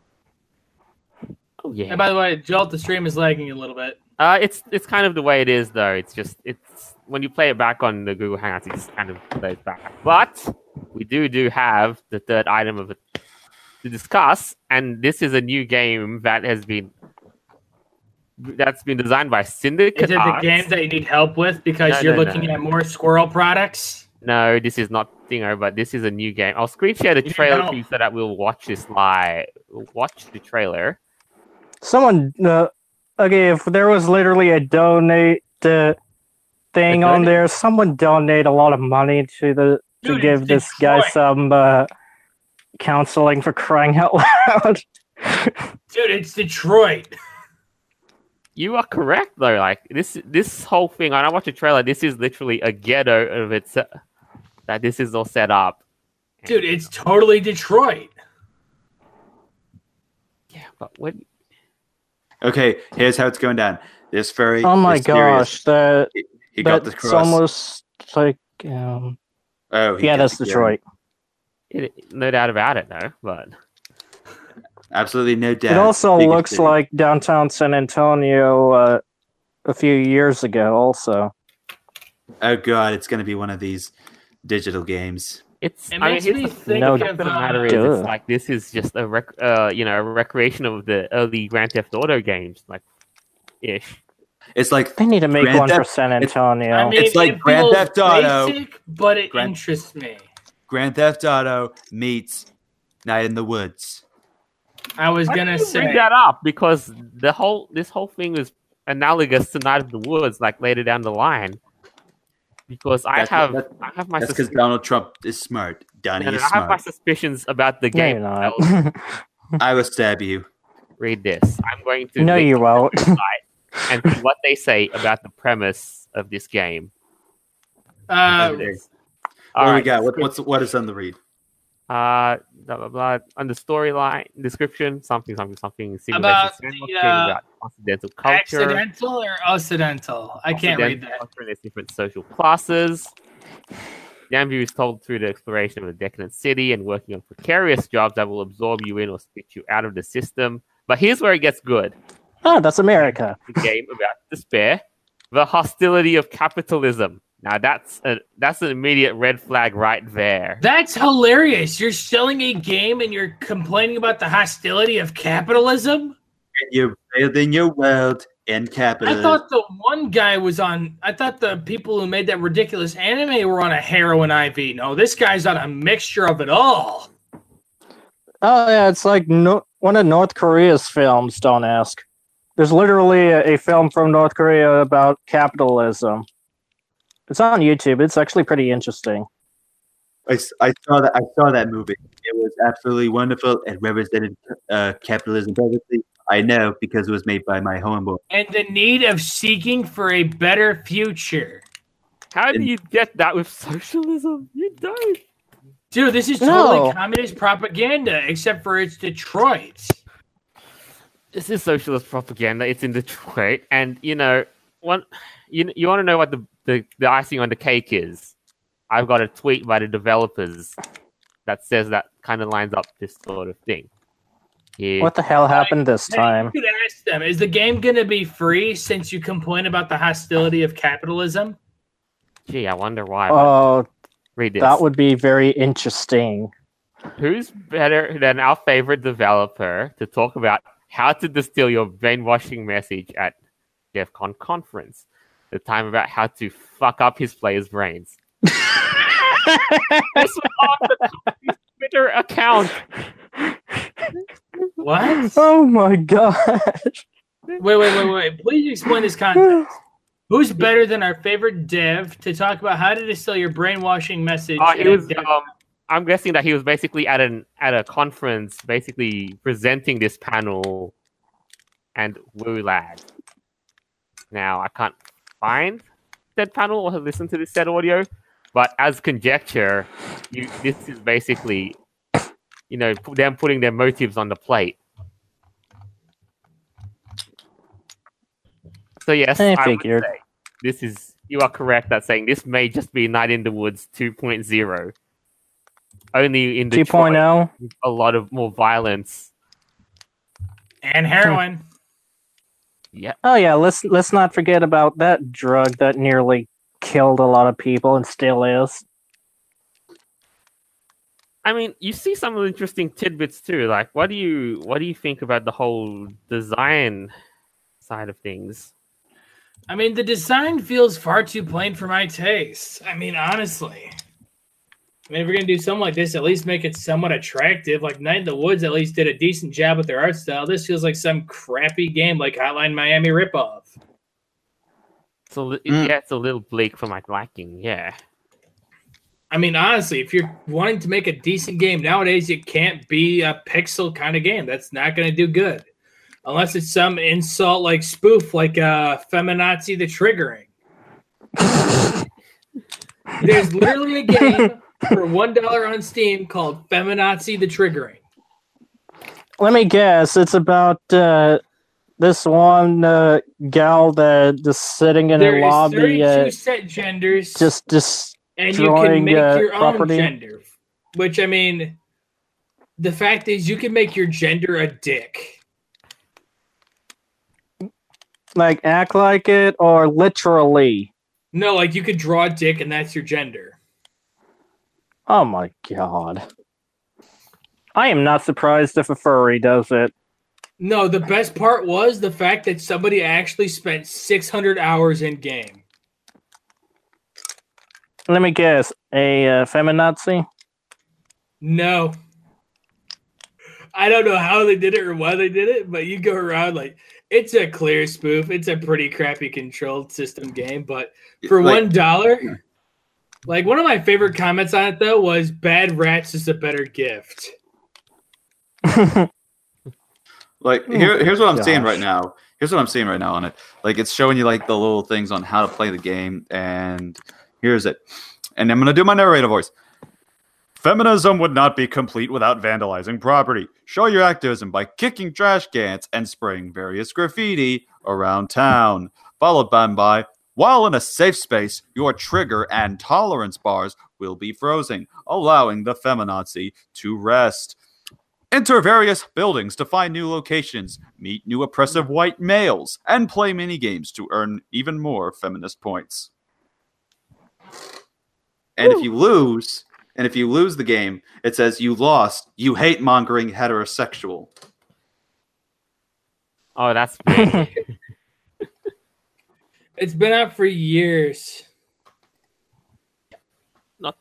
oh yeah. And by the way, Jolt, the stream is lagging a little bit. Uh, it's it's kind of the way it is though. It's just it's when you play it back on the Google Hangouts, it just kind of plays back. But we do do have the third item of it to discuss, and this is a new game that has been that's been designed by Syndicate Is it the Arts. game that you need help with because No, you're no, looking no. at more squirrel products? No, this is not Dingo, but this is a new game. I'll screen share the You trailer know. for you so that we'll watch this live. We'll watch the trailer. Someone, uh, okay, if there was literally a donate uh, thing on there. Someone donate a lot of money to the to Dude, give it's this guy Detroit. some uh, counseling for crying out loud. Dude, it's Detroit. You are correct though. Like this, this whole thing. When I watch a trailer, this is literally a ghetto of its. That this is all set up. Dude, it's totally Detroit. Yeah, but what? Okay, here's how it's going down. This very Oh my mysterious- gosh, that He, he got the that's cross. almost like um, oh, he yeah, got that's the Detroit. It, no doubt about it, though. But Absolutely no doubt. It also Biggest looks city. like downtown San Antonio uh, a few years ago. Also, Oh god, it's going to be one of these digital games. it's. It I mean, makes here's me the think No, of fact of the uh, matter is, Duh. it's like this is just a rec, uh, you know, a recreation of the early Grand Theft Auto games, like ish. It's like they need to make Grand one for Theft- San it's- Antonio. I mean, It's like it Grand feels Theft Auto. basic, but it Grand- interests me. Grand Theft Auto meets Night in the Woods. I was Why gonna did you say bring that up because the whole this whole thing is analogous to Night of the Woods, like later down the line. Because I That's- have that's- I have my That's because suspicions. Donald Trump is smart. Donnie No, no, is I have my smart. suspicions about the no, game. you're not. itself. I will stab you. Read this. I'm going to No, link you to won't. the website and see what they say about the premise of this game. uh, Okay. All what do we right, got? What, what's what is on the read? Uh, blah blah blah. On the storyline description, something, something, something. simulation About the, sandboxing, uh, about occidental culture, accidental or occidental? I can't read occidental that. culture, and there's different social classes. Nambu is told through the exploration of a decadent city and working on precarious jobs that will absorb you in or spit you out of the system. But here's where it gets good. Oh, that's America. The game about despair, the hostility of capitalism. Now that's a that's an immediate red flag right there. That's hilarious. You're selling a game and you're complaining about the hostility of capitalism? And you're building your world in I capitalism. thought the one guy was on. I thought the people who made that ridiculous anime were on a heroin I V. No, this guy's on a mixture of it all. Oh yeah, it's like no, one of North Korea's films. Don't ask. There's literally a, a film from North Korea about capitalism. It's on YouTube. It's actually pretty interesting. I, s- I saw that. I saw that movie. It was absolutely wonderful. It represented uh, capitalism perfectly. I know because it was made by my homeboy. And the need of seeking for a better future. How do you get that with socialism? You don't. Dude, this is totally No. communist propaganda, except for it's Detroit. This is socialist propaganda. It's in Detroit, and you know, one, you you want to know what the, the the icing on the cake is? I've got a tweet by the developers that says that kind of lines up this sort of thing. Yeah. What the hell happened this Hey, time? you could ask them, is the game going to be free since you complain about the hostility of capitalism? Gee, I wonder why. but Oh, Read this. that would be very interesting. Who's better than our favorite developer to talk about how to distill your brainwashing message at DEF CON conference? The time about how to fuck up his players' brains. This was on the company's Twitter account. What? Oh my god. Wait, wait, wait, wait. Please explain this context. Who's better than our favorite dev to talk about how to distill your brainwashing message? Uh, in he a was. dev- Um, I'm guessing that he was basically at an at a conference, basically presenting this panel, and woo lad. Now I can't find said panel or listen to this said audio, but as conjecture, you this is basically, you know, pu- them putting their motives on the plate. So yes, I I, would figured. say this is you are correct that saying this may just be Night in the Woods two point oh. Only in two Detroit, point oh. with a lot of more violence. and heroin. Yeah, Oh yeah, let's let's not forget about that drug that nearly killed a lot of people and still is. I mean, you see some of the interesting tidbits too. Like, what do you what do you think about the whole design side of things? I mean, the design feels far too plain for my taste. I mean, honestly. I mean, if we're going to do something like this, at least make it somewhat attractive. Like Night in the Woods at least did a decent job with their art style. This feels like some crappy game like Hotline Miami ripoff. So it- Mm. yeah, it's a little bleak for my liking. Yeah. I mean, honestly, if you're wanting to make a decent game nowadays, it can't be a pixel kind of game. That's not going to do good. Unless it's some insult like spoof, like uh, Feminazi the Triggering. There's literally a game for one dollar on Steam called Feminazi the Triggering. Let me guess. It's about uh, this one uh, gal that just sitting in There a is lobby, thirty-two uh, set genders, just just and you can destroying, make uh, your own property. gender. Which, I mean, the fact is you can make your gender a dick. like act like it or literally. No, like you could draw a dick and that's your gender. Oh my god! I am not surprised if a furry does it. No, the best part was the fact that somebody actually spent six hundred hours in game. Let me guess. A uh, feminazi? No. I don't know how they did it or why they did it, but you go around like it's a clear spoof. It's a pretty crappy controlled system game, but for Like- one dollar, like one of my favorite comments on it though was "Bad Rats is a better gift." Like Oh here, my here's what I'm seeing gosh. right now. Here's what I'm seeing right now on it. Like it's showing you like the little things on how to play the game, and here's it. And I'm gonna do my narrator voice. Feminism would not be complete without vandalizing property. Show your activism by kicking trash cans and spraying various graffiti around town. Followed by, by while in a safe space, your trigger and tolerance bars will be frozen, allowing the feminazi to rest. Enter various buildings to find new locations, meet new oppressive white males, and play minigames to earn even more feminist points. And if you lose, and if you lose the game, it says you lost, you hate mongering heterosexual. Oh, that's big. It's been out for years. Not.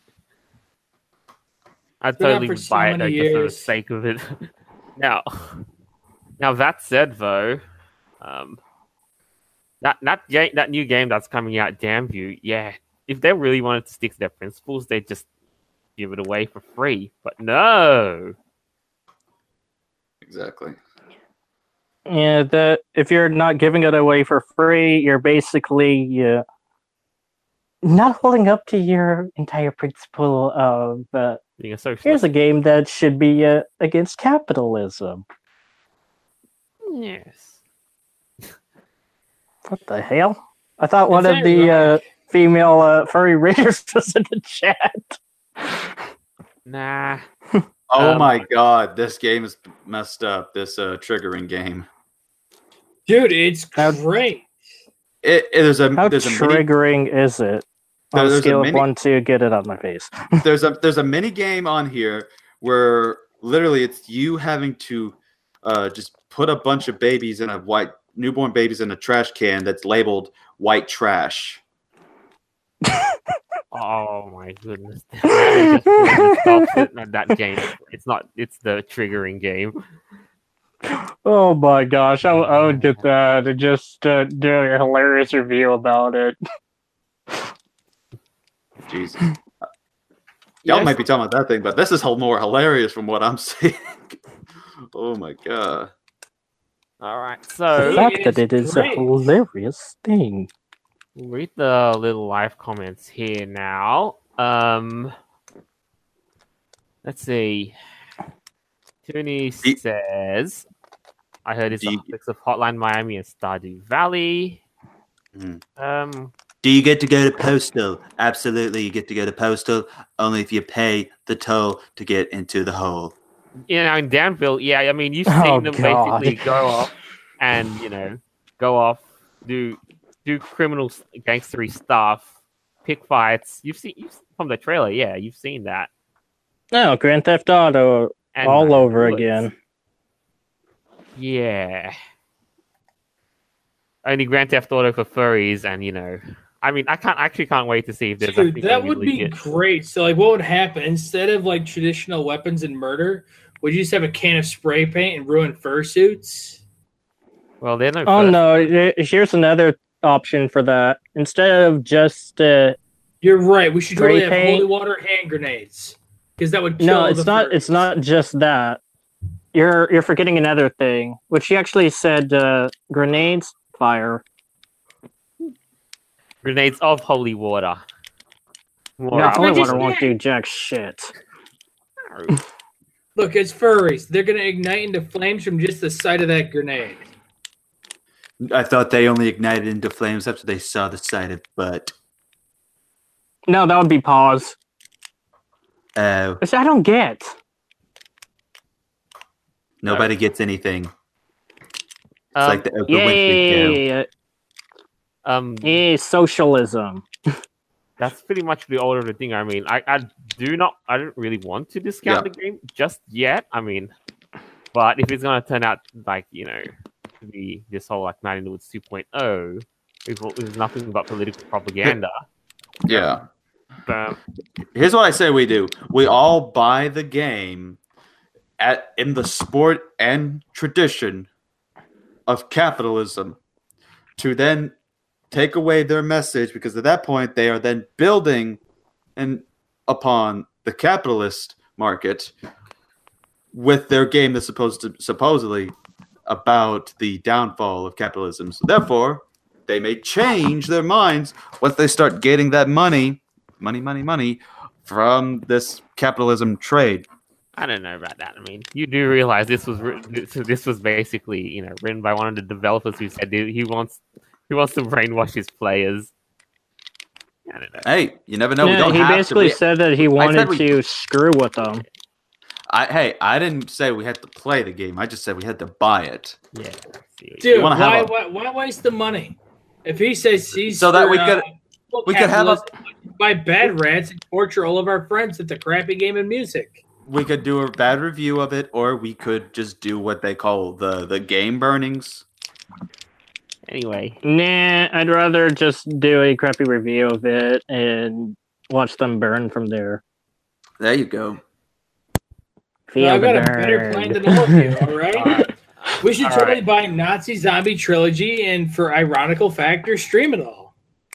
I been out totally for would so buy it many though, just for the years. sake of it. now, now that said, though, um, that that ga- that new game that's coming out, Damnview, yeah, if they really wanted to stick to their principles, they'd just give it away for free. But no, Exactly. Yeah, that if you're not giving it away for free, you're basically uh, not holding up to your entire principle of uh, being a socialist. here's a game that should be uh, against capitalism. Yes. What the hell? I thought one Is of that the uh, right? female uh, furry raiders was in the chat. Nah. Oh Um, my god, this game is messed up. This uh, triggering game. Dude, it's How- great. It, it there's a How there's a mini, triggering is it? There- On a there's a scale of mini- one to get it on my face. there's a there's a mini game on here where literally it's you having to uh, just put a bunch of babies in a white newborn babies in a trash can that's labeled white trash. Oh my goodness. They just really stopped it at that game. It's not. It's the triggering game. Oh my gosh, I, I would get that and just uh, do a hilarious review about it. Jeez. Y'all Yes. might be talking about that thing, but this is hel- more hilarious from what I'm seeing. Oh my god. All right. The So fact that it is a great. hilarious thing. we'll read the little live comments here now. Um, let's see. Tony The- says, "I heard it's a The- mix of Hotline Miami and Stardew Valley." Mhm. Um, Do you get to go to Postal? Absolutely, you get to go to Postal only if you pay the toll to get into the hole. you know, in Danville, yeah, I mean, you've seen Oh, them God. basically go off and you know go off, do do criminal gangstery stuff, pick fights. You've seen you've, from the trailer, yeah, you've seen that. No, Grand Theft Auto And all over bullets. again. Yeah. Only Grand Theft Auto for furries, and you know, I mean, I can't actually can't wait to see if there's Dude, actually that gonna would be legit- great. So, like, what would happen instead of like traditional weapons and murder? Would you just have a can of spray paint and ruin fursuits? Well, they're no. Oh fur- no, eh, here's another option for that. Instead of just uh, You're right. We should totally Spray have paint. holy water hand grenades because that would kill no, the it's not. It's furries. not just that. You're you're forgetting another thing, which she actually said: uh, grenades, fire. Grenades of holy water. More No, out. holy I just water won't did. do jack shit. Look, it's furries. They're gonna ignite into flames from just the sight of that grenade. I thought they only ignited into flames after they saw the sight of butt. No, that would be pause. Oh, Which I don't get. nobody gets anything. It's Um, like the Oprah Winfrey tale. Yay! um, Yay! Socialism. that's pretty much the order of the thing. I mean, I, I do not, I don't really want to discount Yeah. the game just yet. I mean, but if it's gonna turn out like you know, to be this whole like Night in the Woods two point oh, with, with nothing but political propaganda. Yeah. Um, Here's what I say we do. We all buy the game at in the sport and tradition of capitalism to then take away their message, because at that point they are then building and upon the capitalist market with their game that's supposed to supposedly about the downfall of capitalism. So therefore, they may change their minds once they start getting that money, money, money, money from this capitalism trade. I don't know about that. I mean, you do realize this was writ- this, this was basically you know written by one of the developers who said he wants he wants to brainwash his players. I don't know. Hey, you never know. we yeah, don't he have basically to. We, said that he wanted we- to screw with them. I, hey, I didn't say we had to play the game. I just said we had to buy it. Yeah. See, Dude, wanna why, have a- why why waste the money? If he says he's So that for, we could- uh, full we could have a- capitalism, buy bad rats and torture all of our friends with the crappy game and music. We could do a bad review of it, or we could just do what they call the, the game burnings. Anyway, Nah, I'd rather just do a crappy review of it and watch them burn from there. There you go. Feel Well, I've the got a better plan than all of you, all right? We should All totally right. buy Nazi Zombie Trilogy and, for ironical factor, stream it all.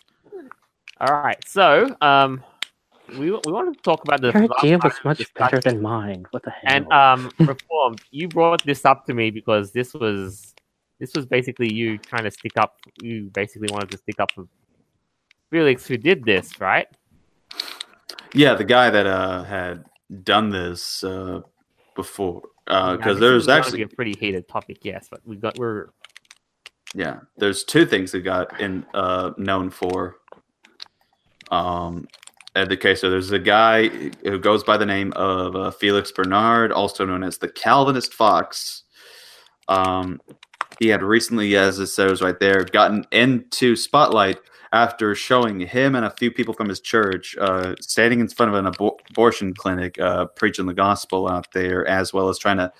all right. So, um, we we wanted to talk about the Your last idea part was of much this better discussion. than mine. What the hell? And um, Reformed, you brought this up to me because this was this was basically you trying to stick up. You basically wanted to stick up for Felix, who did this, right? Yeah, the guy that uh, had done this uh, before. Yeah, Because this there's is gonna actually, be a pretty heated topic, yes, but we got we're yeah, there's two things he got in uh, known for. Um, in the case, so there's a guy who goes by the name of uh, Felix Bernard, also known as the Calvinist Fox. Um, he had recently, as it says right there, gotten into spotlight after showing him and a few people from his church uh, standing in front of an abor- abortion clinic, uh, preaching the gospel out there, as well as trying to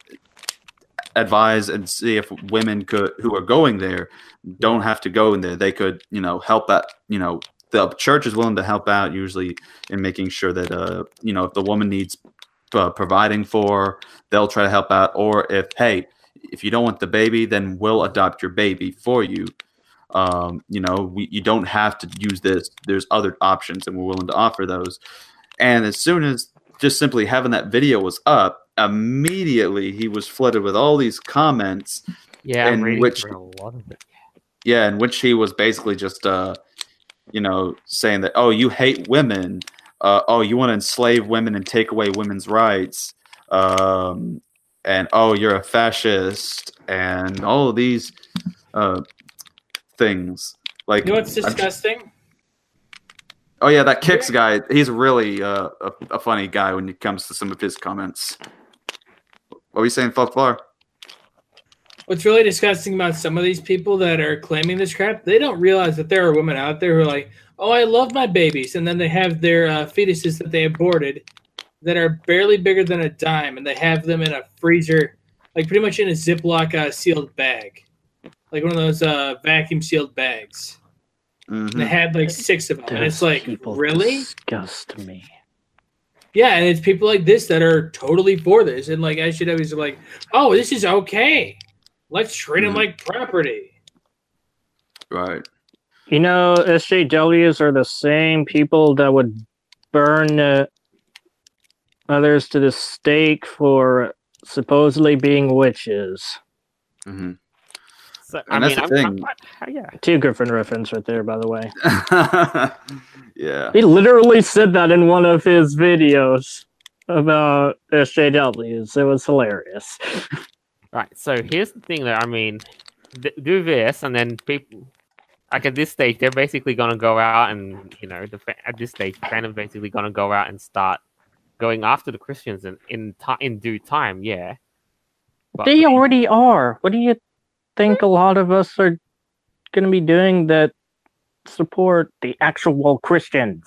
advise and see if women could who are going there don't have to go in there. They could, you know, help out. You know, the church is willing to help out usually in making sure that, uh, you know, if the woman needs uh, providing for, they'll try to help out. Or if, hey, if you don't want the baby, then we'll adopt your baby for you. Um, you know, we, you don't have to use this. There's other options, and we're willing to offer those. And as soon as just simply having that video was up, immediately he was flooded with all these comments. yeah, I'm And reading which- through a lot of it. Yeah, in which he was basically just, uh, you know, saying that, oh, you hate women. Uh, oh, you want to enslave women and take away women's rights. Um, and, oh, you're a fascist. And all of these uh, things. Like, You know what's I'm- disgusting? oh, yeah, that Kicks guy, he's really uh, a, a funny guy when it comes to some of his comments. What were you saying, Fuck Bar? What's really disgusting about some of these people that are claiming this crap, they don't realize that there are women out there who are like, oh, I love my babies. And then they have their uh, fetuses that they aborted that are barely bigger than a dime. And they have them in a freezer, like pretty much in a Ziploc uh, sealed bag. Like one of those uh, vacuum sealed bags. Mhm. And they had like six of them. And it's like, people really? disgust me. Yeah, and it's people like this that are totally for this. And like S J Ws are like, oh, this is okay. Let's treat them Mhm. like property. Right. You know, S J Ws are the same people that would burn uh, others to the stake for supposedly being witches. Mm-hmm. So, I And mean, that's the I'm, thing. I'm, yeah. Two Griffin reference right there, by the way. Yeah. He literally said that in one of his videos about S J Ws. It was hilarious. Right. So here's the thing, though. I mean, th- do this, and then people, like at this stage, they're basically gonna go out and you know, the fa- at this stage, the fandom basically gonna go out and start going after the Christians in in, ti in due time. Yeah. But They already are. What do you think a lot of us are going to be doing that support the actual Christians?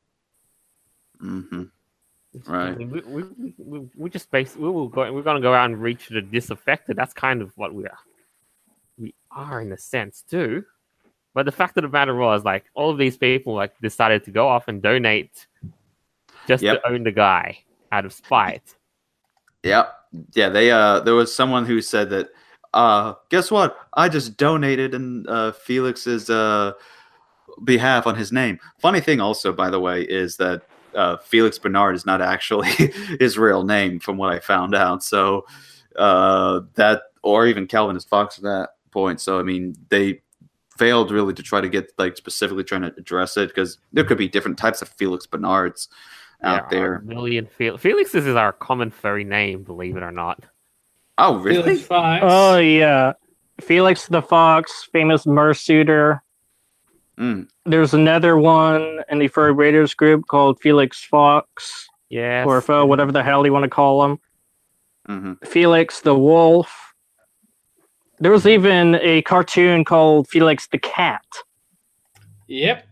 Mm-hmm. I Right. mean, we, we, we, we just base we will go we're gonna go out and reach the disaffected. That's kind of what we are. We are in a sense too. But the fact of the matter was, like, all of these people like decided to go off and donate just Yep. to own the guy out of spite. Yeah. Yeah. They uh, there was someone who said that. Uh, guess what? I just donated in uh, Felix's uh, behalf on his name. Funny thing, also, by the way, is that uh, Felix Bernard is not actually his real name, from what I found out. So uh, that, or even Calvinist Fox at that point. So I mean, they failed really to try to get like specifically trying to address it because there could be different types of Felix Bernards out There are there. a million Fel- Felix's is our common furry name, believe it or not. Oh, really? Felix Fox. Oh, yeah. Felix the Fox, famous Mersuiter. Mm. There's another one in the Furry Raiders group called Felix Fox, Yes. or Fo, whatever the hell you want to call him. hmm Felix the Wolf. There was even a cartoon called Felix the Cat. Yep.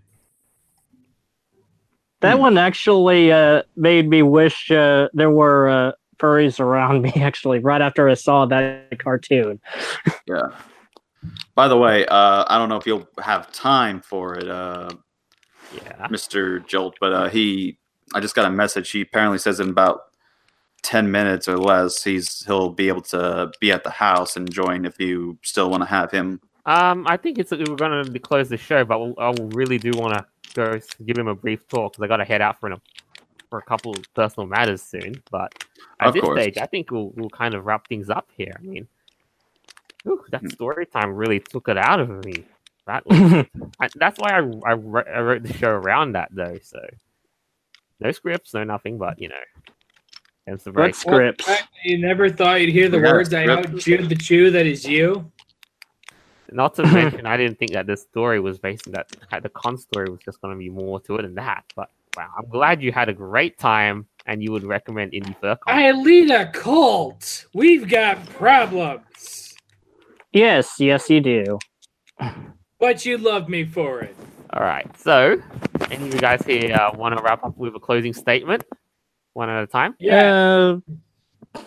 That Hmm. one actually uh, made me wish uh, there were uh, furries around me, actually, right after I saw that cartoon. Yeah. By the way, uh, I don't know if you'll have time for it, uh, Yeah. Mister Jolt, but uh, he, I just got a message. He apparently says in about ten minutes or less, he's he'll be able to be at the house and join if you still want to have him. Um, I think it's we're going to close the show, but we'll, I really do want to go s- give him a brief talk because I got to head out for a for a couple of personal matters soon. But at Of this course. stage, I think we'll we'll kind of wrap things up here. I mean, whew, that story time really took it out of me. That was, I, that's why I, I wrote I wrote the show around that though. So no scripts, no nothing, but you know, and some very What scripts? I, you never thought you'd hear the Yeah, words I script. outchewed the chew that is you. Not to mention, I didn't think that this story was based on that. The con story was just going to be more to it than that. But wow, I'm glad you had a great time and you would recommend Indie Fur Con. I lead a cult. We've got problems, Yes, yes, you do. but you love me for it. All right. So, any of you guys here uh, want to wrap up with a closing statement, one at a time? Yeah. Uh,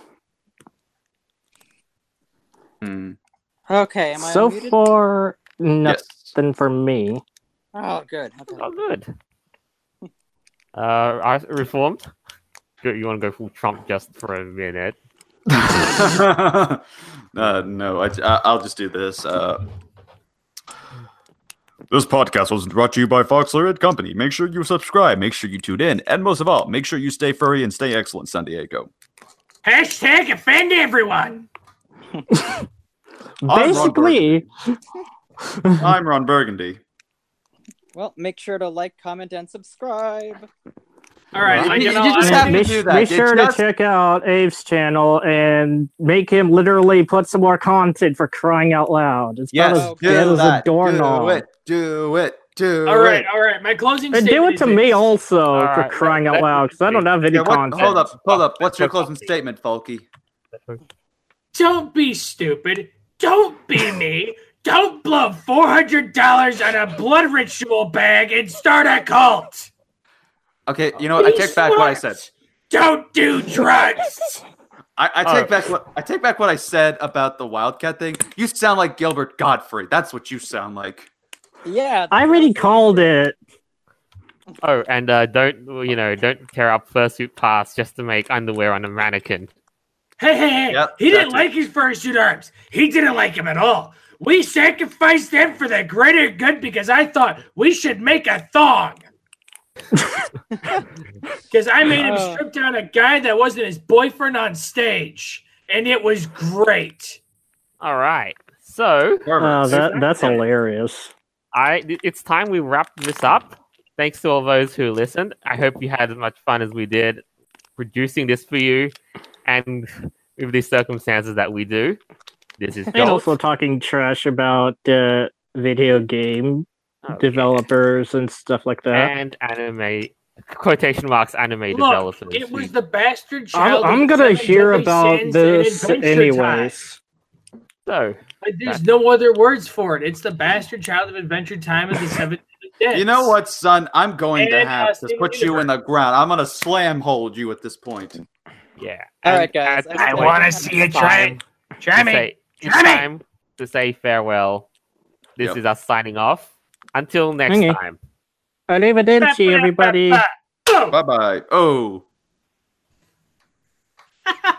Hmm. Okay, am I so unmuted? far, nothing Yes. for me. Oh, good. Okay. Oh, good. Uh, I reformed. Good, you want to go full Trump just for a minute? uh, no, I, I, I'll just do this. Uh, this podcast was brought to you by Foxler and Company. Make sure you subscribe. Make sure you tune in. And most of all, make sure you stay furry and stay excellent, San Diego. Hashtag offend everyone. Ron Basically, I'm Ron Burgundy. Well, make sure to like, comment, and subscribe. All right, You- like, you you know, just I- have to make, do that. make You sure just- to check out Abe's channel and make him literally put some more content for crying out loud. It's about Yes, as do dead as a that. doorknob. Do it. Do it. Do all right, it. all right. My closing And statement do it to is me this. also All for right, crying let- out let loud me because I don't have any Yeah, what, content. hold up. Hold up. What's your closing statement, Folky? Don't be stupid. Don't be me. Don't blow four hundred dollars on a blood ritual bag and start a cult. Okay, you know what? I Be take back what I smart. said. Don't do drugs. I, I All take right. back what I take back what I said about the Wildcat thing. You sound like Gilbert Godfrey. That's what you sound like. Yeah. I already called it. Oh, and uh, don't you know? Don't tear up fursuit pass just to make underwear on a mannequin. Hey, hey, hey. Yep, he didn't that's it. like his fursuit arms. He didn't like him at all. We sacrificed them for the greater good because I thought we should make a thong. Because I made him Oh. strip down a guy that wasn't his boyfriend on stage, and it was great. All right. So Oh, that that's hilarious. I it's time we wrap this up. Thanks to all those who listened. I hope you had as much fun as we did producing this for you, and with these circumstances that we do. This is And Jolt. also talking trash about uh, video game Oh, developers and stuff like that. and anime quotation marks anime Look, developers. it was the bastard I'm, child. I'm of gonna seven hear deadly about sins this and Adventure Time. anyways. So Like, there's no other words for it. It's the bastard child of Adventure Time of the Seven Deadly Sins. You know what, son? I'm going to And, uh, have to Steven put you in the ground. I'm going to slam hold you at this point. yeah. All And right, guys. at this I I point, want to it's see you try time it. Try to me. say- It's Try me. time to say farewell. This Yep. is us signing off. Until next Okay. time. Arrivederci, everybody. Oh! Bye bye. Oh.